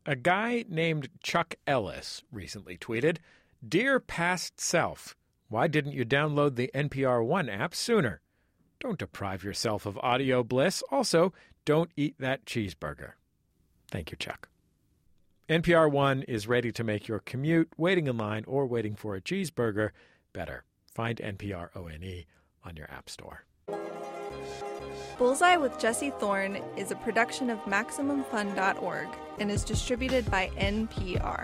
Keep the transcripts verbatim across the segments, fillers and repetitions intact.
A guy named Chuck Ellis recently tweeted, "Dear past self, why didn't you download the N P R One app sooner? Don't deprive yourself of audio bliss. Also, don't eat that cheeseburger." Thank you, Chuck. N P R One is ready to make your commute, waiting in line, or waiting for a cheeseburger better. Find N P R O N E on your app store. Bullseye with Jesse Thorne is a production of Maximum Fun dot org and is distributed by N P R.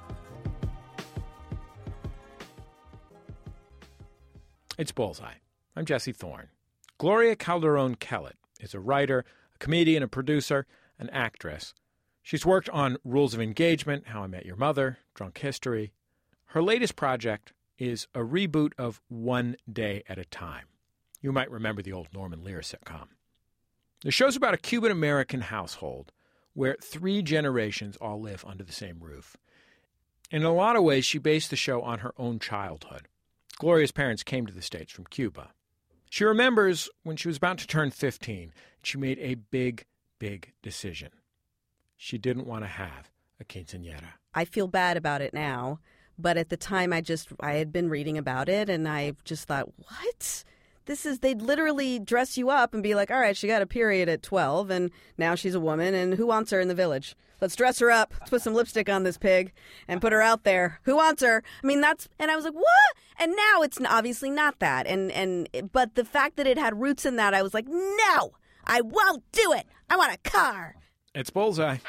It's Bullseye. I'm Jesse Thorne. Gloria Calderon-Kellett is a writer, a comedian, a producer, an actress. She's worked on Rules of Engagement, How I Met Your Mother, Drunk History. Her latest project is a reboot of One Day at a Time. You might remember the old Norman Lear sitcom. The show's about a Cuban-American household where three generations all live under the same roof. In a lot of ways, she based the show on her own childhood. Gloria's parents came to the States from Cuba. She remembers when she was about to turn fifteen, she made a big, big decision. She didn't want to have a quinceañera. I feel bad about it now, but at the time I just, I had been reading about it and I just thought, what? This is, they'd literally dress you up and be like, all right, she got a period at twelve and now she's a woman and who wants her in the village? Let's dress her up. Let's put some lipstick on this pig and put her out there. Who wants her? I mean, that's, and I was like, what? And now it's obviously not that. And, and, but the fact that it had roots in that, I was like, no, I won't do it. I want a car. It's Bullseye.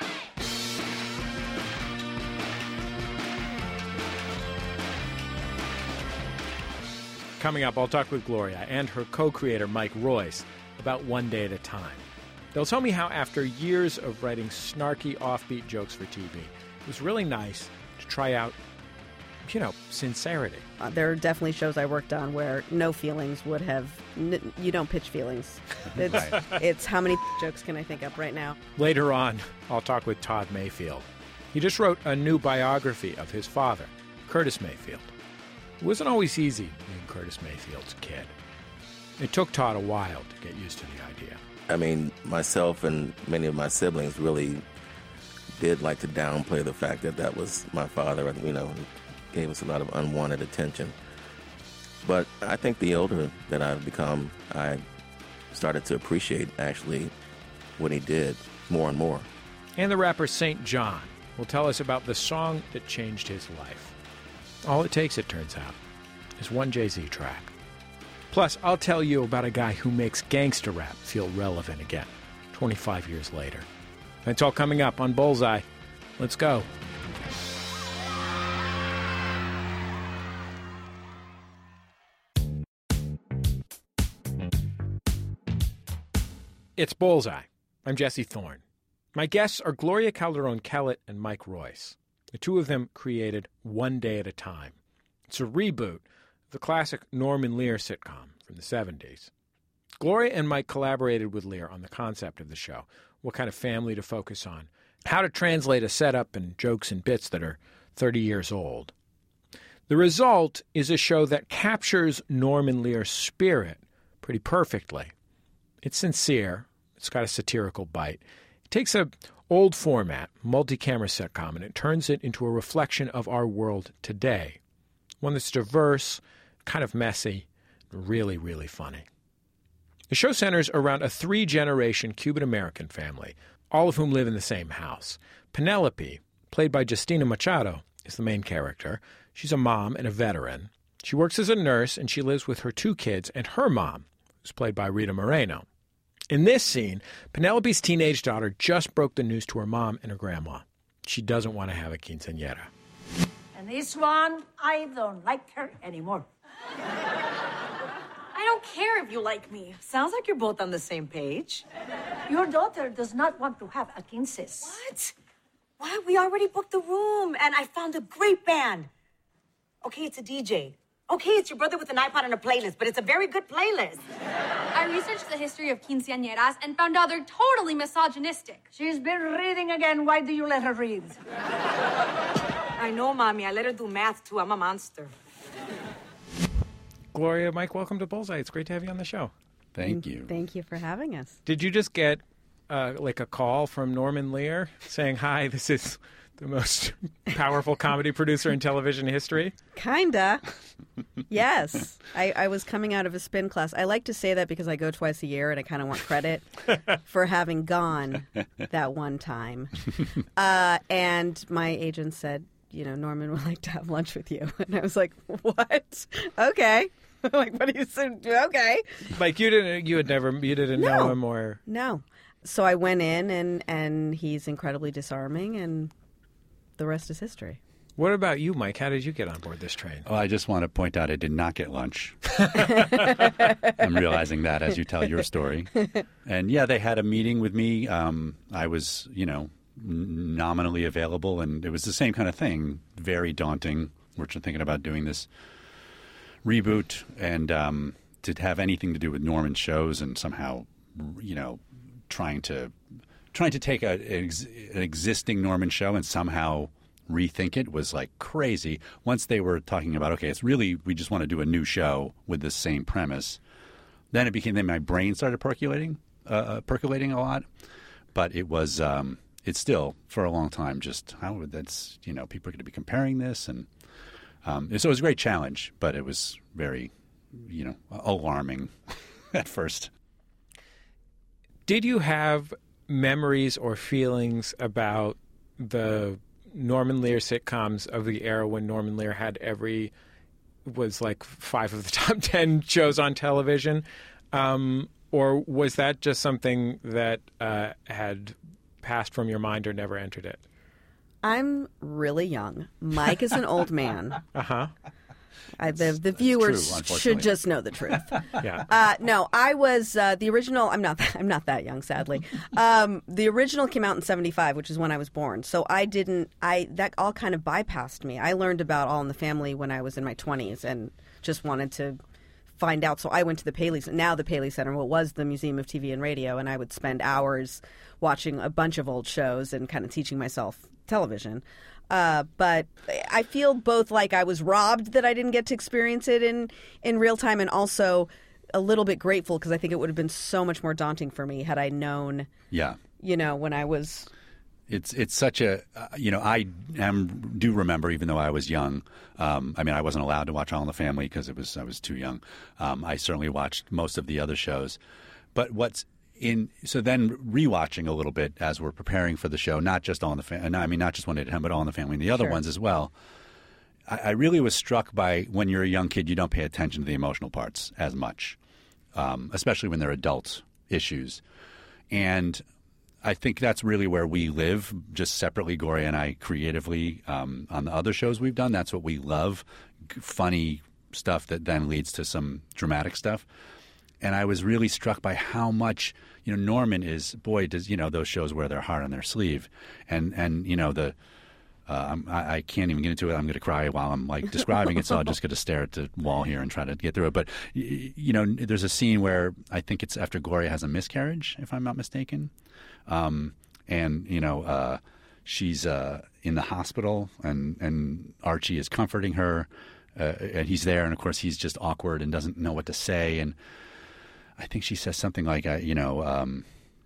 Coming up, I'll talk with Gloria and her co-creator, Mike Royce, about One Day at a Time. They'll tell me how, after years of writing snarky, offbeat jokes for T V, it was really nice to try out, you know, sincerity. Uh, there are definitely shows I worked on where no feelings would have, n- you don't pitch feelings. It's, Right. It's how many jokes can I think up right now? Later on, I'll talk with Todd Mayfield. He just wrote a new biography of his father, Curtis Mayfield. It wasn't always easy being Curtis Mayfield's kid. It took Todd a while to get used to the idea. I mean, myself and many of my siblings really did like to downplay the fact that that was my father. You know, gave us a lot of unwanted attention. But I think the older that I've become, I started to appreciate, actually, what he did more and more. And the rapper Saint John will tell us about the song that changed his life. All it takes, it turns out, is one Jay-Z track. Plus, I'll tell you about a guy who makes gangster rap feel relevant again, twenty-five years later. That's all coming up on Bullseye. Let's go. It's Bullseye. I'm Jesse Thorne. My guests are Gloria Calderon-Kellett and Mike Royce. The two of them created One Day at a Time. It's a reboot of the classic Norman Lear sitcom from the seventies. Gloria and Mike collaborated with Lear on the concept of the show, what kind of family to focus on, how to translate a setup and jokes and bits that are thirty years old. The result is a show that captures Norman Lear's spirit pretty perfectly. It's sincere. It's got a satirical bite. It takes a old format, multi-camera sitcom, and it turns it into a reflection of our world today. One that's diverse, kind of messy, really, really funny. The show centers around a three-generation Cuban-American family, all of whom live in the same house. Penelope, played by Justina Machado, is the main character. She's a mom and a veteran. She works as a nurse, and she lives with her two kids and her mom, who's played by Rita Moreno. In this scene, Penelope's teenage daughter just broke the news to her mom and her grandma. She doesn't want to have a quinceañera. And this one, I don't like her anymore. I don't care if you like me. Sounds like you're both on the same page. Your daughter does not want to have a quinces. What? What? We already booked the room, and I found a great band. Okay, it's a D J. Okay, it's your brother with an iPod and a playlist, but it's a very good playlist. I researched the history of quinceañeras and found out they're totally misogynistic. She's been reading again. Why do you let her read? I know, Mommy. I let her do math, too. I'm a monster. Gloria, Mike, welcome to Bullseye. It's great to have you on the show. Thank you. Thank you for having us. Did you just get uh, like a call from Norman Lear saying, "Hi, this is the most powerful comedy producer in television history"? Kinda. Yes. I, I was coming out of a spin class. I like to say that because I go twice a year and I kind of want credit for having gone that one time. Uh, and my agent said, you know, Norman would like to have lunch with you. And I was like, what? Okay. Like, what do you say? Okay. Like, you didn't, you had never, you didn't No. know him or... No. So I went in and, and he's incredibly disarming and the rest is history. What about you, Mike? How did you get on board this train? Oh, I just want to point out I did not get lunch. I'm realizing that as you tell your story. And yeah, they had a meeting with me. Um, I was, you know, n- nominally available, and it was the same kind of thing. Very daunting. We're thinking about doing this reboot, and um, to have anything to do with Norman's shows, and somehow, you know, trying to trying to take a, an, ex, an existing Norman show and somehow rethink it was like crazy. Once they were talking about, okay, it's really, we just want to do a new show with the same premise, then it became, then my brain started percolating, uh, percolating a lot. But it was, um, it's still, for a long time, just how would that's, you know, people are going to be comparing this. And um, so it was a great challenge, but it was very, you know, alarming at first. Did you have memories or feelings about the Norman Lear sitcoms of the era when Norman Lear had every, was like five of the top ten shows on television? Um, or was that just something that uh, had passed from your mind or never entered it? I'm really young. Mike is an old man. Uh-huh. I, the the viewers true, should just know the truth. Yeah. Uh, no, I was uh, the original. I'm not. I'm not that young, sadly. Um, the original came out in seventy-five, which is when I was born. So I didn't. I that all kind of bypassed me. I learned about All in the Family when I was in my twenties, and just wanted to find out. So I went to the Paley. Now the Paley Center, what was the Museum of T V and Radio, and I would spend hours watching a bunch of old shows and kind of teaching myself television. Uh, but I feel both like I was robbed that I didn't get to experience it in, in real time, and also a little bit grateful because I think it would have been so much more daunting for me had I known, Yeah. you know, when I was... It's it's such a, uh, you know, I am do remember, even though I was young, um, I mean, I wasn't allowed to watch All in the Family because it was I was too young. Um, I certainly watched most of the other shows. But what's in, so then rewatching a little bit as we're preparing for the show, not just All in the Family, I mean, not just One Day at a Time, but All in the Family and the other Sure. ones as well. I, I really was struck by when you're a young kid, you don't pay attention to the emotional parts as much, um, especially when they're adult issues. And I think that's really where we live, just separately, Gloria and I, creatively. Um, on the other shows we've done, that's what we love, g- funny stuff that then leads to some dramatic stuff. And I was really struck by how much, you know, Norman is, boy, does, you know, those shows wear their heart on their sleeve. And, and you know, the uh, I'm, I, I can't even get into it. I'm going to cry while I'm, like, describing it, so I'll just going to stare at the wall here and try to get through it. But, y- you know, there's a scene where I think it's after Gloria has a miscarriage, if I'm not mistaken. Um, and, you know, uh, she's uh, in the hospital, and, and Archie is comforting her, uh, and he's there. And, of course, he's just awkward and doesn't know what to say. And I think she says something like, uh, you know, um,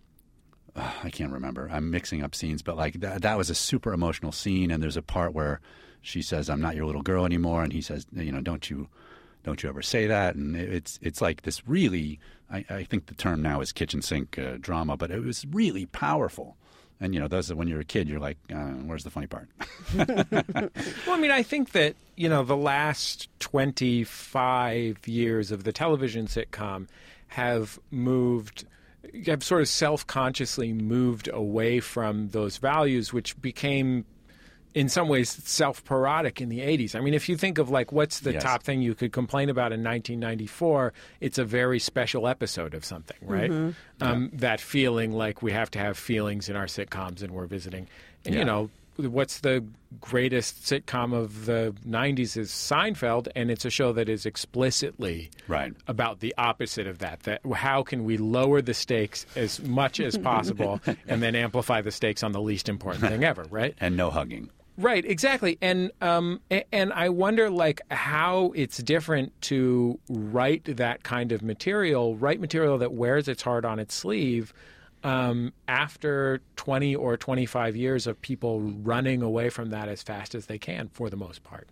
uh, I can't remember. I'm mixing up scenes. But, like, that, that was a super emotional scene. And there's a part where she says, "I'm not your little girl anymore." And he says, you know, don't you don't you ever say that. And it's it's like this really, I, I think the term now is kitchen sink uh, drama, but it was really powerful. And, you know, those when you're a kid, you're like, uh, where's the funny part? Well, I mean, I think that, you know, the last twenty-five years of the television sitcom have moved, have sort of self-consciously moved away from those values, which became, in some ways, self-parodic in the eighties. I mean, if you think of, like, what's the Yes. top thing you could complain about in nineteen ninety-four, it's a very special episode of something, right? Mm-hmm. Um, that feeling like we have to have feelings in our sitcoms and we're visiting. And, Yeah. you know, what's the greatest sitcom of the nineties is Seinfeld, and it's a show that is explicitly Right. about the opposite of that. That how can we lower the stakes as much as possible and then amplify the stakes on the least important thing ever, right? And no hugging. Right, exactly. And um, a- and I wonder, like, how it's different to write that kind of material, write material that wears its heart on its sleeve, um, after twenty or twenty-five years of people running away from that as fast as they can, for the most part?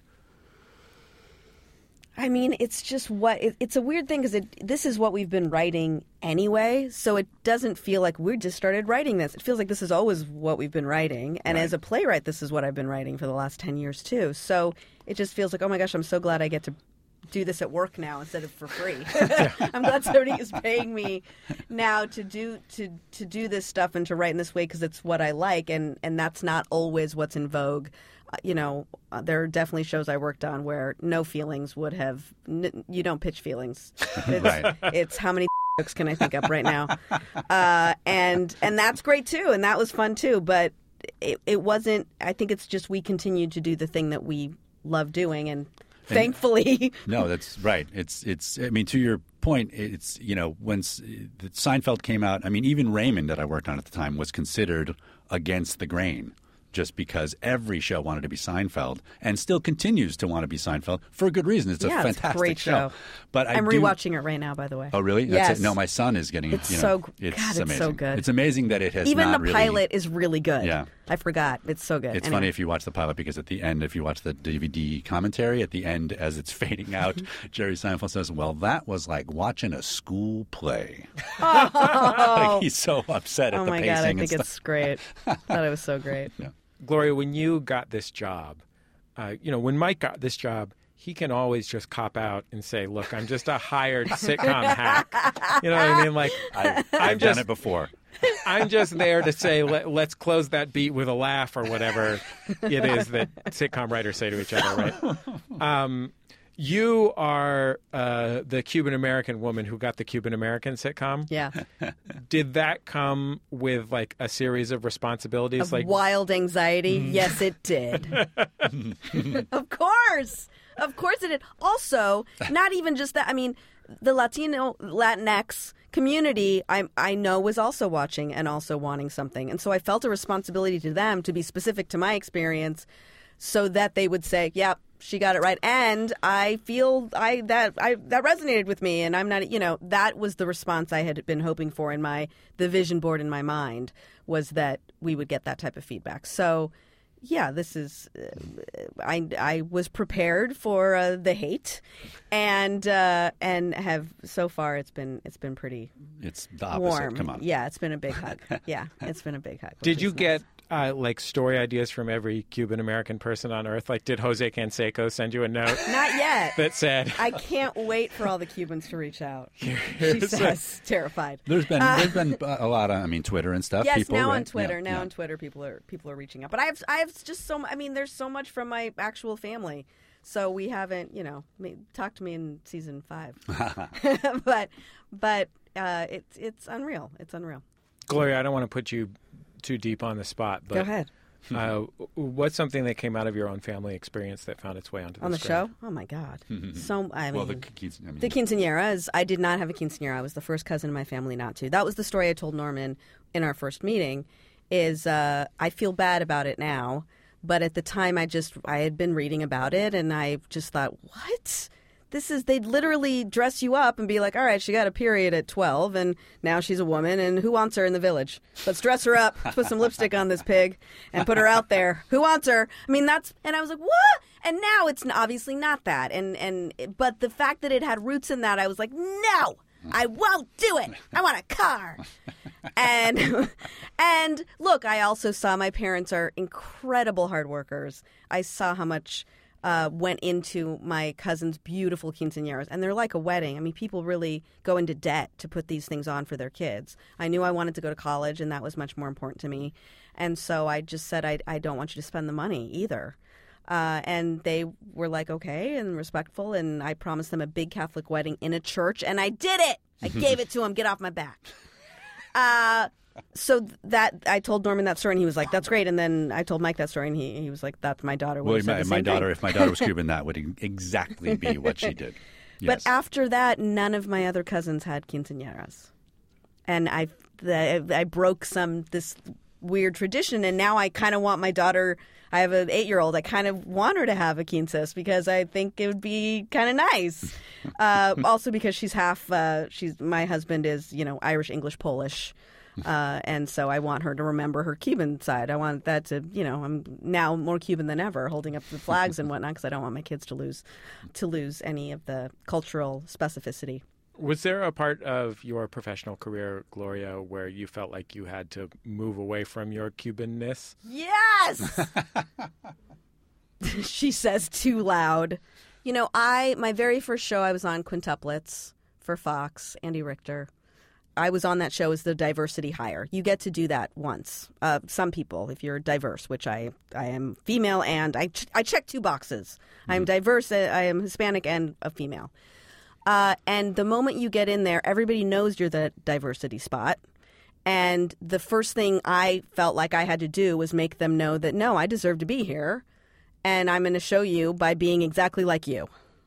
I mean, it's just what it, it's a weird thing because this is what we've been writing anyway. So it doesn't feel like we just started writing this. It feels like this is always what we've been writing. And Right. as a playwright, this is what I've been writing for the last ten years, too. So it just feels like, oh, my gosh, I'm so glad I get to do this at work now instead of for free. I'm glad somebody is paying me now to do to to do this stuff and to write in this way because it's what I like. And, and that's not always what's in vogue. Uh, you know, uh, there are definitely shows I worked on where no feelings would have. N- you don't pitch feelings. It's, Right. it's how many jokes can I think up right now, uh, and and that's great too, and that was fun too. But it it wasn't. I think it's just we continued to do the thing that we love doing, and thankfully, No, that's right. It's it's. I mean, to your point, it's you know when S- the Seinfeld came out. I mean, even Raymond that I worked on at the time was considered against the grain, just because every show wanted to be Seinfeld and still continues to want to be Seinfeld for a good reason. It's a yeah, fantastic it's a great show. But I I'm do, rewatching it right now. By the way. Oh, really? Yes. That's it. No, my son is getting. It's you know, so g- it's God, it's so amazing. good. It's amazing that it has Even not the really, pilot is really good. Yeah. I forgot. It's so good. It's Anyway. funny if you watch the pilot because at the end, if you watch the D V D commentary, at the end as it's fading out, Jerry Seinfeld says, "Well, that was like watching a school play." Like he's so upset at Oh the my pacing God, I and think stuff. it's great. Thought it was so great. Yeah. Gloria, when you got this job, uh, you know, when Mike got this job, he can always just cop out and say, look, I'm just a hired sitcom hack. You know what I mean? Like, I, I've I'm done just, it before. I'm just there to say, Let, let's close that beat with a laugh or whatever it is that sitcom writers say to each other, right? Um, you are uh, the Cuban-American woman who got the Cuban-American sitcom. Yeah. Did that come with, like, a series of responsibilities? Of like wild anxiety? Mm. Yes, it did. Of course. Of course it did. Also, not even just that. I mean, the Latino, Latinx community, I, I know was also watching and also wanting something. And so I felt a responsibility to them to be specific to my experience so that they would say, yep, she got it right. And I feel I that I that resonated with me. And I'm not, you know, that was the response I had been hoping for in my, the vision board in my mind was that we would get that type of feedback. So, yeah, this is, uh, I, I was prepared for uh, the hate and uh, and have, so far it's been, it's been pretty It's the opposite. warm. Come on. Yeah, it's been a big hug. Yeah, it's been a big hug. Did which you is get nice. uh, like story ideas from every Cuban-American person on Earth? Like, did Jose Canseco send you a note Not yet. that said, I can't wait for all the Cubans to reach out. She here's a- says, terrified. There's been there's been a lot on, I mean, Twitter and stuff. Yes, people, now right? on Twitter. Yeah, now yeah. on Twitter, people are people are reaching out. But I have I have just so mu- I mean, there's so much from my actual family. So we haven't, you know, ma- talk to me in season five. but but uh, it's it's unreal. It's unreal. Gloria, I don't want to put you too deep on the spot, but Go ahead. Uh, what's something that came out of your own family experience that found its way onto the On the screen? show? Oh my God! So I mean, Well, the quince- I mean, the quinceañeras. I did not have a quinceañera. I was the first cousin in my family not to. That was the story I told Norman in our first meeting. Is uh, I feel bad about it now, but at the time I just I had been reading about it and I just thought, what? This is, they'd literally dress you up and be like, all right, she got a period at twelve and now she's a woman and who wants her in the village? Let's dress her up, put some lipstick on this pig and put her out there. Who wants her? I mean, that's, and I was like, what? And now it's obviously not that. And, and, but the fact that it had roots in that, I was like, no, I won't do it. I want a car. And, and look, I also saw my parents are incredible hard workers. I saw how much Uh, went into my cousin's beautiful quinceañeras, and they're like a wedding. I mean, people really go into debt to put these things on for their kids. I knew I wanted to go to college, and that was much more important to me. And so I just said, I, I don't want you to spend the money either. Uh, and they were like, okay, and respectful, and I promised them a big Catholic wedding in a church, and I did it! I gave it to them. Get off my back. Uh, so that I told Norman that story, and he was like, "That's great." And then I told Mike that story, and he he was like, "That's my daughter." well, would've said my, the my same daughter, thing. if my daughter was Cuban, that would exactly be what she did. Yes. But after that, none of my other cousins had quinceañeras, and I the, I broke some this weird tradition, and now I kind of want my daughter. I have an eight-year-old. I kind of want her to have a quinces because I think it would be kind of nice. Uh, also because she's half. Uh, she's my husband is you know Irish, English, Polish. Uh, and so I want her to remember her Cuban side. I want that to, you know, I'm now more Cuban than ever, holding up the flags and whatnot, because I don't want my kids to lose to lose any of the cultural specificity. Was there a part of your professional career, Gloria, where you felt like you had to move away from your Cubanness? Yes! She says too loud. You know, I my very first show I was on, Quintuplets, for Fox, Andy Richter. I was on that show as the diversity hire. You get to do that once. Uh, some people, if you're diverse, which I, I am female and I, ch- I check two boxes. Mm-hmm. I'm diverse, I am Hispanic and a female. Uh, and the moment you get in there, everybody knows you're the diversity spot. And the first thing I felt like I had to do was make them know that, no, I deserve to be here. And I'm going to show you by being exactly like you.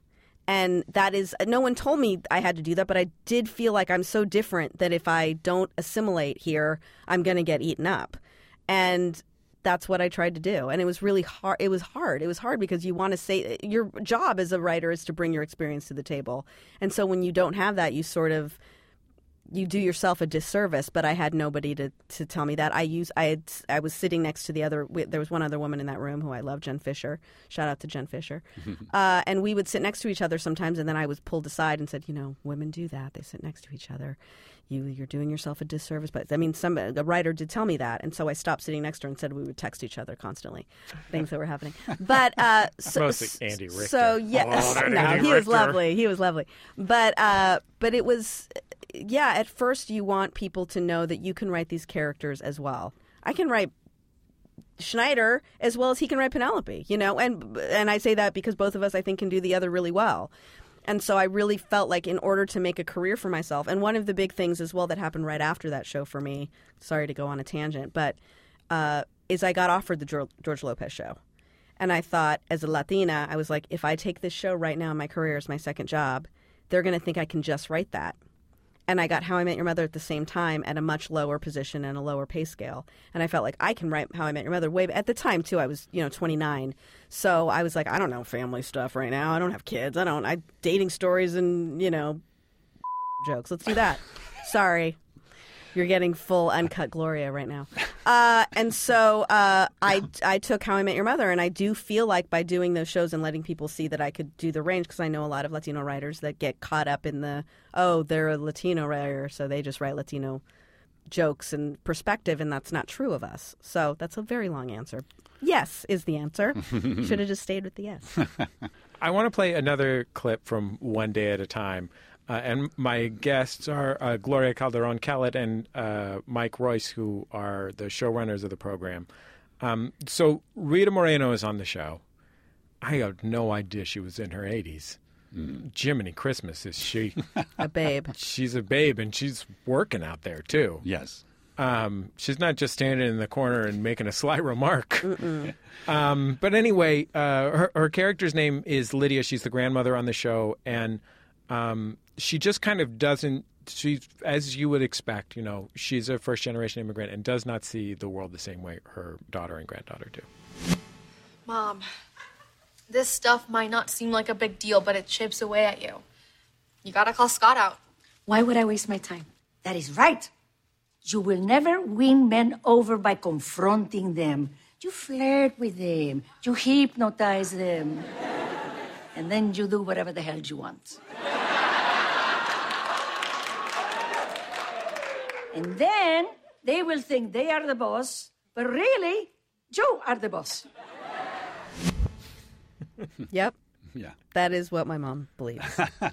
And that is, no one told me I had to do that, but I did feel like I'm so different that if I don't assimilate here, I'm going to get eaten up. And that's what I tried to do. And it was really hard. It was hard. It was hard because you want to say, your job as a writer is to bring your experience to the table. And so when you don't have that, you sort of, you do yourself a disservice. But I had nobody to, to tell me that. I use I had I was sitting next to the other. There was one other woman in that room who I love, Jen Fisher. Shout out to Jen Fisher. uh, and we would sit next to each other sometimes. And then I was pulled aside and said, you know, women do that. They sit next to each other. You you're doing yourself a disservice. But I mean, some a writer did tell me that, and so I stopped sitting next to her and said we would text each other constantly, things that were happening. But uh, so, mostly Andy Richter. So yes, oh, no, Andy he was Richter. lovely. He was lovely. But uh, but it was. Yeah, at first you want people to know that you can write these characters as well. I can write Schneider as well as he can write Penelope, you know, and and I say that because both of us, I think, can do the other really well. And so I really felt like in order to make a career for myself, and one of the big things as well that happened right after that show for me, sorry to go on a tangent, but uh, is I got offered the George, George Lopez show. And I thought, as a Latina, I was like, if I take this show right now in my career as my second job, they're going to think I can just write that. And I got How I Met Your Mother at the same time at a much lower position and a lower pay scale. And I felt like I can write How I Met Your Mother way at the time, too. I was, you know, twenty-nine. So I was like, I don't know family stuff right now. I don't have kids. I don't, I dating stories and, you know, jokes. Let's do that. Sorry. You're getting full uncut Gloria right now. Uh, and so uh, I, I took How I Met Your Mother, and I do feel like by doing those shows and letting people see that I could do the range, because I know a lot of Latino writers that get caught up in the, oh, they're a Latino writer, so they just write Latino jokes and perspective, and that's not true of us. So that's a very long answer. Yes is the answer. Should have just stayed with the yes. I want to play another clip from One Day at a Time. Uh, and my guests are uh, Gloria Calderon-Kellett and uh, Mike Royce, who are the showrunners of the program. Um, so Rita Moreno is on the show. I had no idea she was in her eighties. Mm. Jiminy Christmas, is she? A babe. She's a babe, and she's working out there, too. Yes. Um, she's not just standing in the corner and making a sly remark. um, but anyway, uh, her, her character's name is Lydia. She's the grandmother on the show, and um, she just kind of doesn't, she, as you would expect, you know, she's a first-generation immigrant and does not see the world the same way her daughter and granddaughter do. Mom, this stuff might not seem like a big deal, but it chips away at you. You gotta call Scott out. Why would I waste my time? That is right. You will never win men over by confronting them. You flirt with them. You hypnotize them. And then you do whatever the hell you want. And then they will think they are the boss, but really, you are the boss. Yep. Yeah. That is what my mom believes.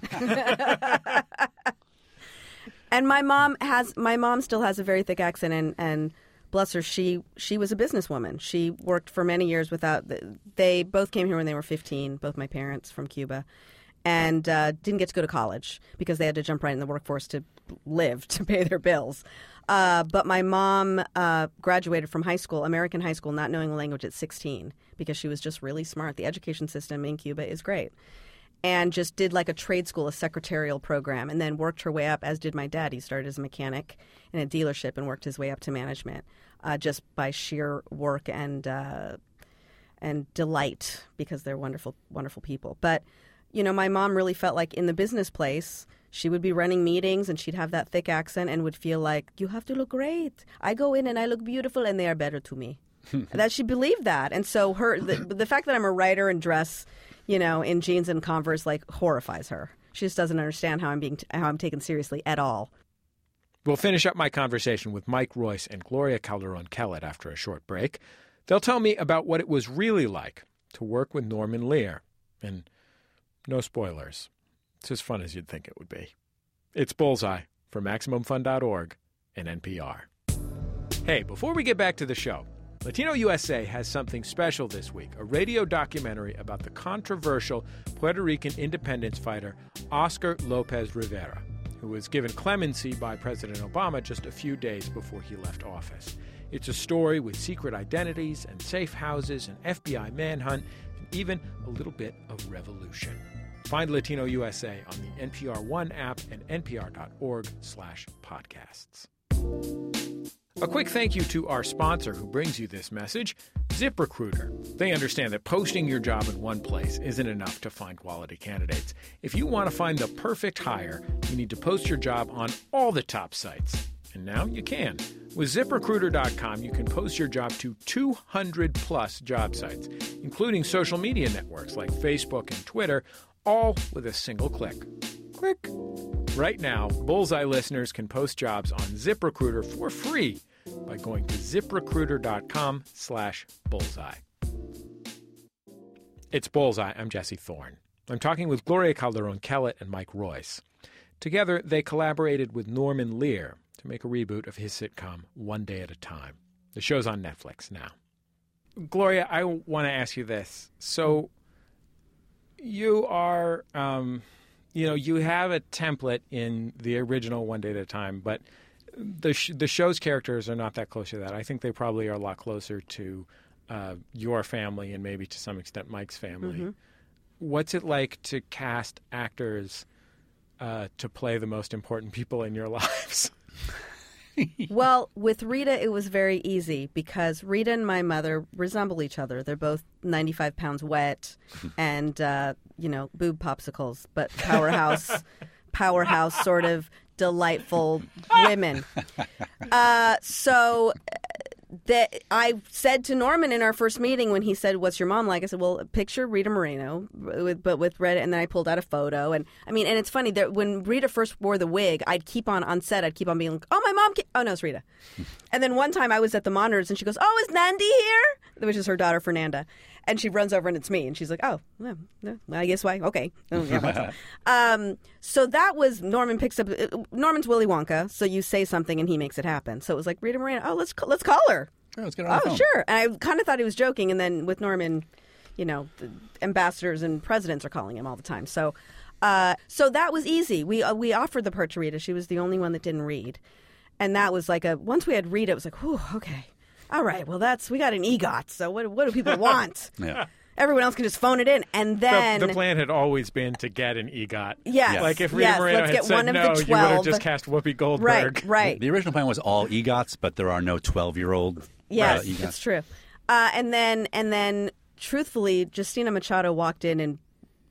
And my mom has, my mom still has a very thick accent, and, and bless her, she she was a businesswoman. She worked for many years without, they both came here when they were fifteen, both my parents from Cuba, and uh, didn't get to go to college because they had to jump right in the workforce to live, to pay their bills. Uh, but my mom uh, graduated from high school, American high school, not knowing the language at sixteen because she was just really smart. The education system in Cuba is great. And just did like a trade school, a secretarial program, and then worked her way up, as did my dad. He started as a mechanic in a dealership and worked his way up to management uh, just by sheer work and uh, and delight, because they're wonderful, wonderful people. But, you know, my mom really felt like in the business place, she would be running meetings and she'd have that thick accent and would feel like, you have to look great. I go in and I look beautiful and they are better to me. That she believed that. And so her the, the fact that I'm a writer and dress, you know, in jeans and Converse, like, horrifies her. She just doesn't understand how I'm being how I'm taken seriously at all. We'll finish up my conversation with Mike Royce and Gloria Calderon-Kellett after a short break. They'll tell me about what it was really like to work with Norman Lear. And no spoilers. It's as fun as you'd think it would be. It's Bullseye for Maximum Fun dot org and N P R. Hey, before we get back to the show, Latino U S A has something special this week, a radio documentary about the controversial Puerto Rican independence fighter Oscar Lopez Rivera, who was given clemency by President Obama just a few days before he left office. It's a story with secret identities and safe houses, an F B I manhunt, and even a little bit of revolution. Find Latino U S A on the N P R One app and N P R dot org slash podcasts. A quick thank you to our sponsor who brings you this message, ZipRecruiter. They understand that posting your job in one place isn't enough to find quality candidates. If you want to find the perfect hire, you need to post your job on all the top sites. And now you can. With zip recruiter dot com, you can post your job to two hundred plus job sites, including social media networks like Facebook and Twitter, all with a single click. Click. Right now, Bullseye listeners can post jobs on ZipRecruiter for free by going to zip recruiter dot com slash bullseye. It's Bullseye. I'm Jesse Thorne. I'm talking with Gloria Calderon-Kellett and Mike Royce. Together, they collaborated with Norman Lear to make a reboot of his sitcom One Day at a Time. The show's on Netflix now. Gloria, I want to ask you this. So you are, um, you know, you have a template in the original One Day at a Time, but the sh- the show's characters are not that close to that. I think they probably are a lot closer to uh, your family and maybe to some extent Mike's family. Mm-hmm. What's it like to cast actors uh, to play the most important people in your lives? Well, with Rita, it was very easy because Rita and my mother resemble each other. They're both ninety-five pounds wet and, uh, you know, boob popsicles, but powerhouse, powerhouse sort of delightful women. Uh, so that I said to Norman in our first meeting when he said, "What's your mom like?" I said, "Well, picture Rita Moreno, with, but with red." And then I pulled out a photo, and I mean, and it's funny that when Rita first wore the wig, I'd keep on on set, I'd keep on being like, "Oh, my mom! Ca-. Oh no, it's Rita." And then one time I was at the monitors, and she goes, "Oh, is Nandi here?" Which is her daughter Fernanda. And she runs over and it's me. And she's like, oh, no, no, I guess why? Okay. Oh, yeah, um, so that was Norman picks up. Uh, Norman's Willy Wonka. So you say something and he makes it happen. So it was like Rita Moreno. Oh, let's let's call her. Sure, let's get her on oh, the phone. Sure. And I kind of thought he was joking. And then with Norman, you know, the ambassadors and presidents are calling him all the time. So uh, so that was easy. We uh, we offered the part to Rita. She was the only one that didn't read. And that was like a, once we had Rita, it was like, whew, okay. All right, well, that's we got an EGOT, so what, what do people want? Yeah. Everyone else can just phone it in, and then the, the plan had always been to get an EGOT. Yes. Like if Rita yes, Moreno let's had get said one of no, the you would twelve. have just cast Whoopi Goldberg. Right, right. The, the original plan was all EGOTs, but there are no twelve-year-old Yes, uh, EGOTs. it's true. Uh, and then, and then, truthfully, Justina Machado walked in and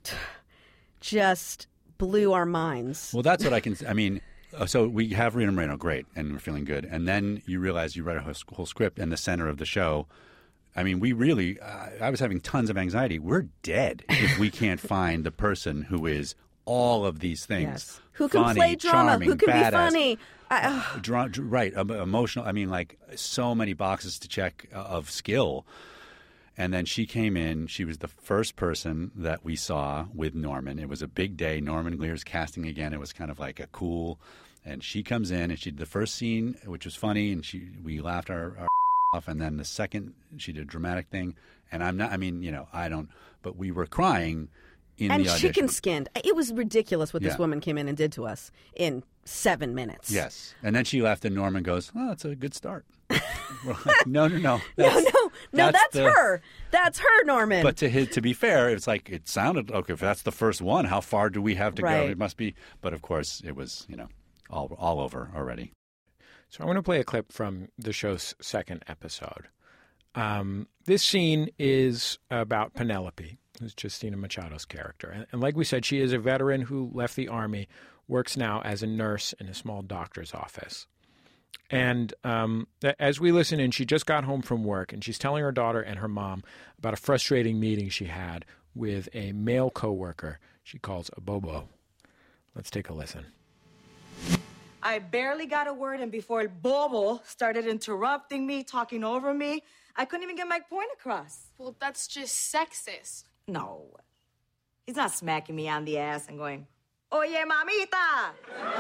just blew our minds. Well, that's what I can. I mean. Uh, so we have Rita Moreno, great, and we're feeling good. And then you realize you write a whole, whole script, and the center of the show. I mean, we really. Uh, I was having tons of anxiety. We're dead if we can't find the person who is all of these things. Yes. Who can funny, play drama? Charming, Who can badass, be funny? I, uh, dra- right, emotional. I mean, like so many boxes to check uh, of skill. And then she came in. She was the first person that we saw with Norman. It was a big day. Norman Lear's casting again. It was kind of like a cool. And she comes in and she did the first scene, which was funny, and she we laughed our, our off. And then the second, she did a dramatic thing. And I'm not. I mean, you know, I don't. But we were crying in and the audition. chicken skinned. It was ridiculous what Yeah. this woman came in and did to us in seven minutes. Yes. And then she left, and Norman goes, "Oh, that's a good start." We're like, no, no, no. No, That's, no, no, that's, the- her. That's her, Norman. But to his, to be fair, it's like it sounded okay. If that's the first one, how far do we have to Right. go? It must be. But of course, it was you know all all over already. So I want to play a clip from the show's second episode. Um, this scene is about Penelope, who's Justina Machado's character. And, and like we said, she is a veteran who left the Army works now as a nurse in a small doctor's office. And um, as we listen in, she just got home from work, and she's telling her daughter and her mom about a frustrating meeting she had with a male coworker she calls a bobo. Let's take a listen. I barely got a word in before Bobo started interrupting me, talking over me. I couldn't even get my point across. Well, that's just sexist. No. He's not smacking me on the ass and going, Oye, mamita!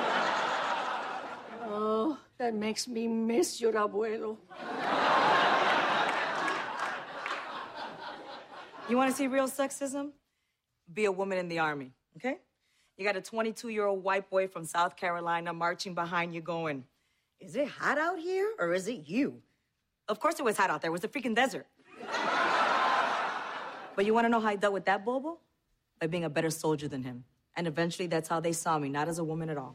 Oh, that makes me miss your abuelo. You want to see real sexism? Be a woman in the army, okay? You got a twenty-two-year-old white boy from South Carolina marching behind you going, is it hot out here or is it you? Of course it was hot out there. It was a freaking desert. But you want to know how I dealt with that bobo? By being a better soldier than him. And eventually that's how they saw me, not as a woman at all.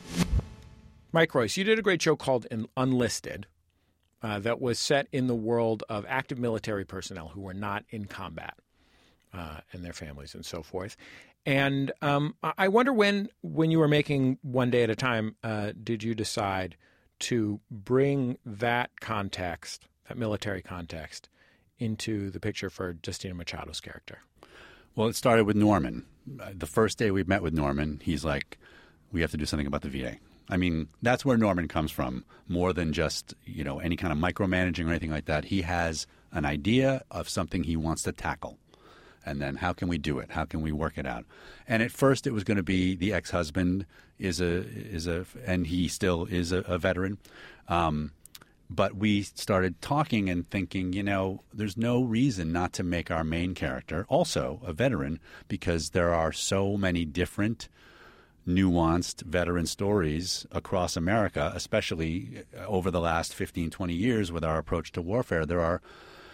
Mike Royce, you did a great show called Unlisted uh, that was set in the world of active military personnel who were not in combat uh, and their families and so forth. And um, I wonder when, when you were making One Day at a Time, uh, did you decide to bring that context, that military context, into the picture for Justina Machado's character? Well, it started with Norman. The first day we met with Norman, he's like, we have to do something about the V A. I mean, that's where Norman comes from, more than just, you know, any kind of micromanaging or anything like that. He has an idea of something he wants to tackle. And then how can we do it? How can we work it out? And at first it was going to be the ex-husband is a is a and he still is a, a veteran. Um, but we started talking and thinking, you know, there's no reason not to make our main character also a veteran, because there are so many different nuanced veteran stories across America, especially over the last fifteen, twenty years with our approach to warfare. There are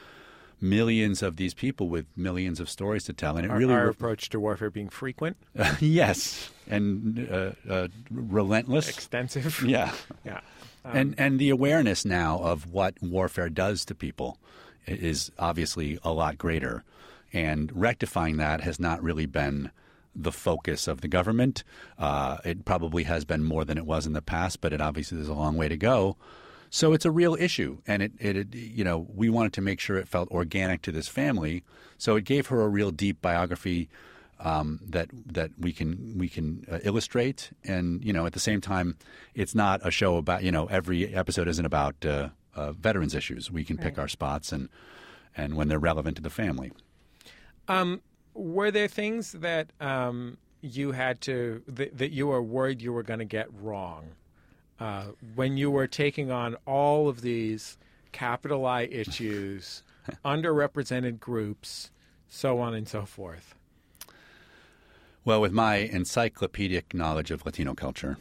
millions of these people with millions of stories to tell. And it our, really our re- approach to warfare being frequent? Uh, yes. And uh, uh, relentless. Extensive. Yeah. Yeah. Um, and, and the awareness now of what warfare does to people is obviously a lot greater. And rectifying that has not really been the focus of the government. Uh, it probably has been more than it was in the past, but it obviously there's a long way to go. So it's a real issue, and it, it, it, you know, we wanted to make sure it felt organic to this family. So it gave her a real deep biography um, that that we can we can uh, illustrate, and you know, at the same time, it's not a show about, you know, every episode isn't about uh, uh, veterans issues. We can pick Right. our spots and and when they're relevant to the family. Um, were there things that um, you had to that, that you were worried you were going to get wrong? Uh, when you were taking on all of these capital I issues, underrepresented groups, so on and so forth? Well, with my encyclopedic knowledge of Latino culture,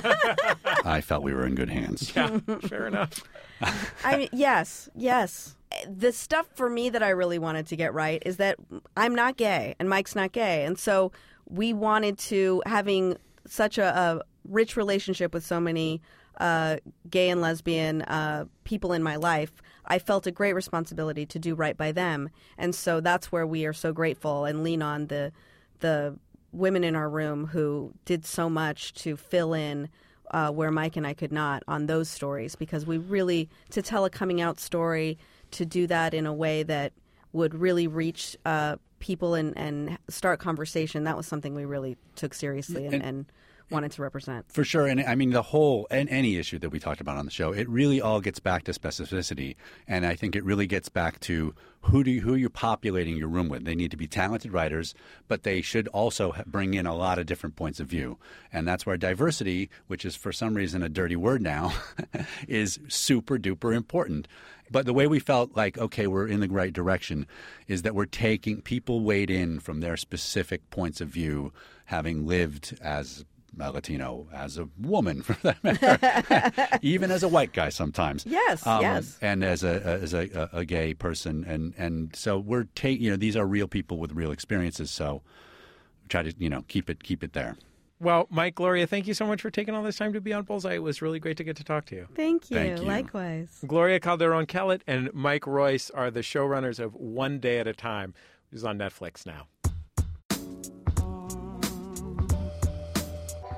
I felt we were in good hands. Yeah, fair enough. I mean, yes, yes. The stuff for me that I really wanted to get right is that I'm not gay and Mike's not gay. And so we wanted to, having such a, a rich relationship with so many uh, gay and lesbian uh, people in my life, I felt a great responsibility to do right by them. And so that's where we are so grateful and lean on the the women in our room who did so much to fill in uh, where Mike and I could not on those stories, because we really, to tell a coming out story, to do that in a way that would really reach uh, people and, and start conversation, that was something we really took seriously and, And- and wanted to represent. For sure. And I mean, the whole, and any issue that we talked about on the show, it really all gets back to specificity. And I think it really gets back to who do you, who you're populating your room with. They need to be talented writers, but they should also ha- bring in a lot of different points of view. And that's where diversity, which is for some reason a dirty word now, is super duper important. But the way we felt like, okay, we're in the right direction, is that we're taking, people weighed in from their specific points of view, having lived as a Latino, as a woman, for that matter, even as a white guy sometimes. Yes, Um, yes. and as a as a, a gay person, and and so we're taking, you know, these are real people with real experiences. So try to, you know, keep it keep it there. Well, Mike, Gloria, thank you so much for taking all this time to be on Bullseye. It was really great to get to talk to you. Thank you. Thank you. Likewise. Gloria Calderon-Kellett and Mike Royce are the showrunners of One Day at a Time, which is on Netflix now.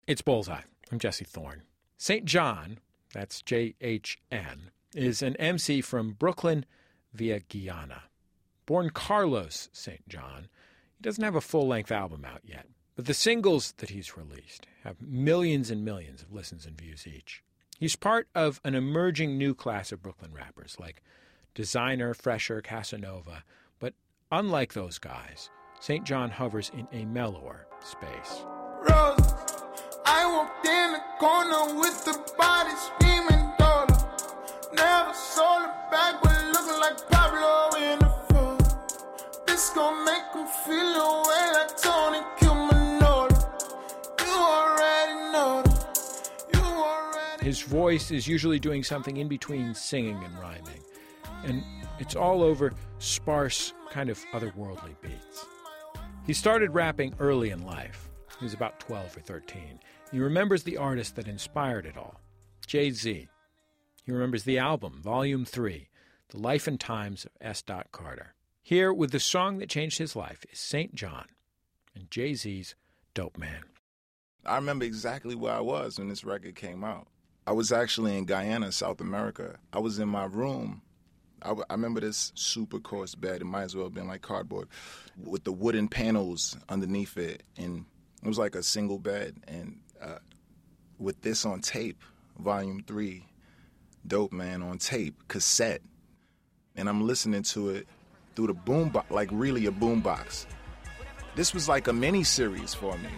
It's Bullseye. I'm Jesse Thorne. Saint John, that's J H N, is an M C from Brooklyn via Guyana. Born Carlos Saint John, he doesn't have a full-length album out yet, but the singles that he's released have millions and millions of listens and views each. He's part of an emerging new class of Brooklyn rappers like Designer, Fresher, Casanova, but unlike those guys, Saint John hovers in a mellower space. Rose, I walked in the corner with the body screaming dollar. Never sold it back, but looking like Pablo in the front. This gon' make him feel away like Tony Kilmanola. You already know that. You already. His voice is usually doing something in between singing and rhyming, and it's all over sparse, kind of otherworldly beats. He started rapping early in life. He was about twelve or thirteen. He remembers the artist that inspired it all, Jay-Z. He remembers the album, Volume three, The Life and Times of S. Carter. Here, with the song that changed his life, is Saint John and Jay-Z's Dope Man. I remember exactly where I was when this record came out. I was actually in Guyana, South America. I was in my room. I, w- I remember this super coarse bed. It might as well have been like cardboard with the wooden panels underneath it. And it was like a single bed. And uh, with this on tape, Volume three, Dope Man on tape, cassette. And I'm listening to it through the boombox, like really a boombox. This was like a mini-series for me.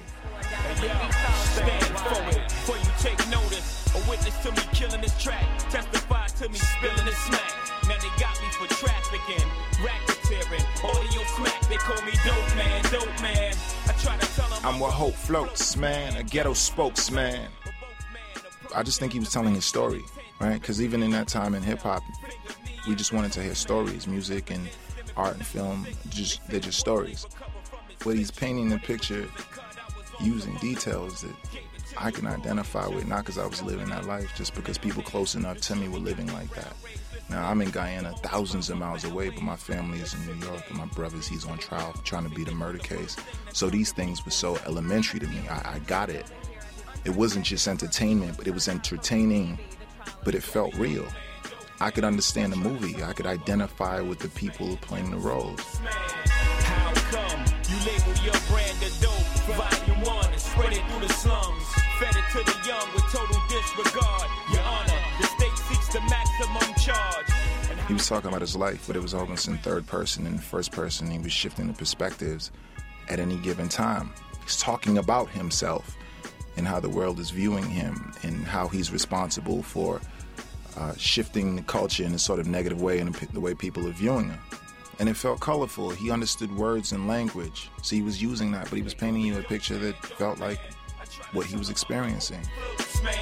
Stand forward before you take notice. A witness to me killing this track. Testify to me spilling this smack. Now they got me for trafficking, racketeering, audio smack. They call me Dope Man, Dope Man. I try to tell them I'm what hope floats, man. A ghetto spokesman. I just think he was telling his story, right? Because even in that time in hip-hop, we just wanted to hear stories. Music and art and film, just they're just stories. But he's painting the picture using details that I can identify with, not because I was living that life, just because people close enough to me were living like that. Now, I'm in Guyana, thousands of miles away, but my family is in New York, and my brother's, he's on trial trying to beat a murder case. So these things were so elementary to me. I, I got it. It wasn't just entertainment, but it was entertaining, but it felt real. I could understand the movie. I could identify with the people playing the roles. how come you label your brand a dope? Volume one and spread it through the slums. Fed it to the young with total disregard. Your Honor, the state seeks the maximum charge. He was talking about his life, but it was almost in third person. In first person, he was shifting the perspectives at any given time. He's talking about himself and how the world is viewing him and how he's responsible for uh, shifting the culture in a sort of negative way and the way people are viewing him. And it felt colorful. He understood words and language, so he was using that, but he was painting you a picture that felt like what he was experiencing. Right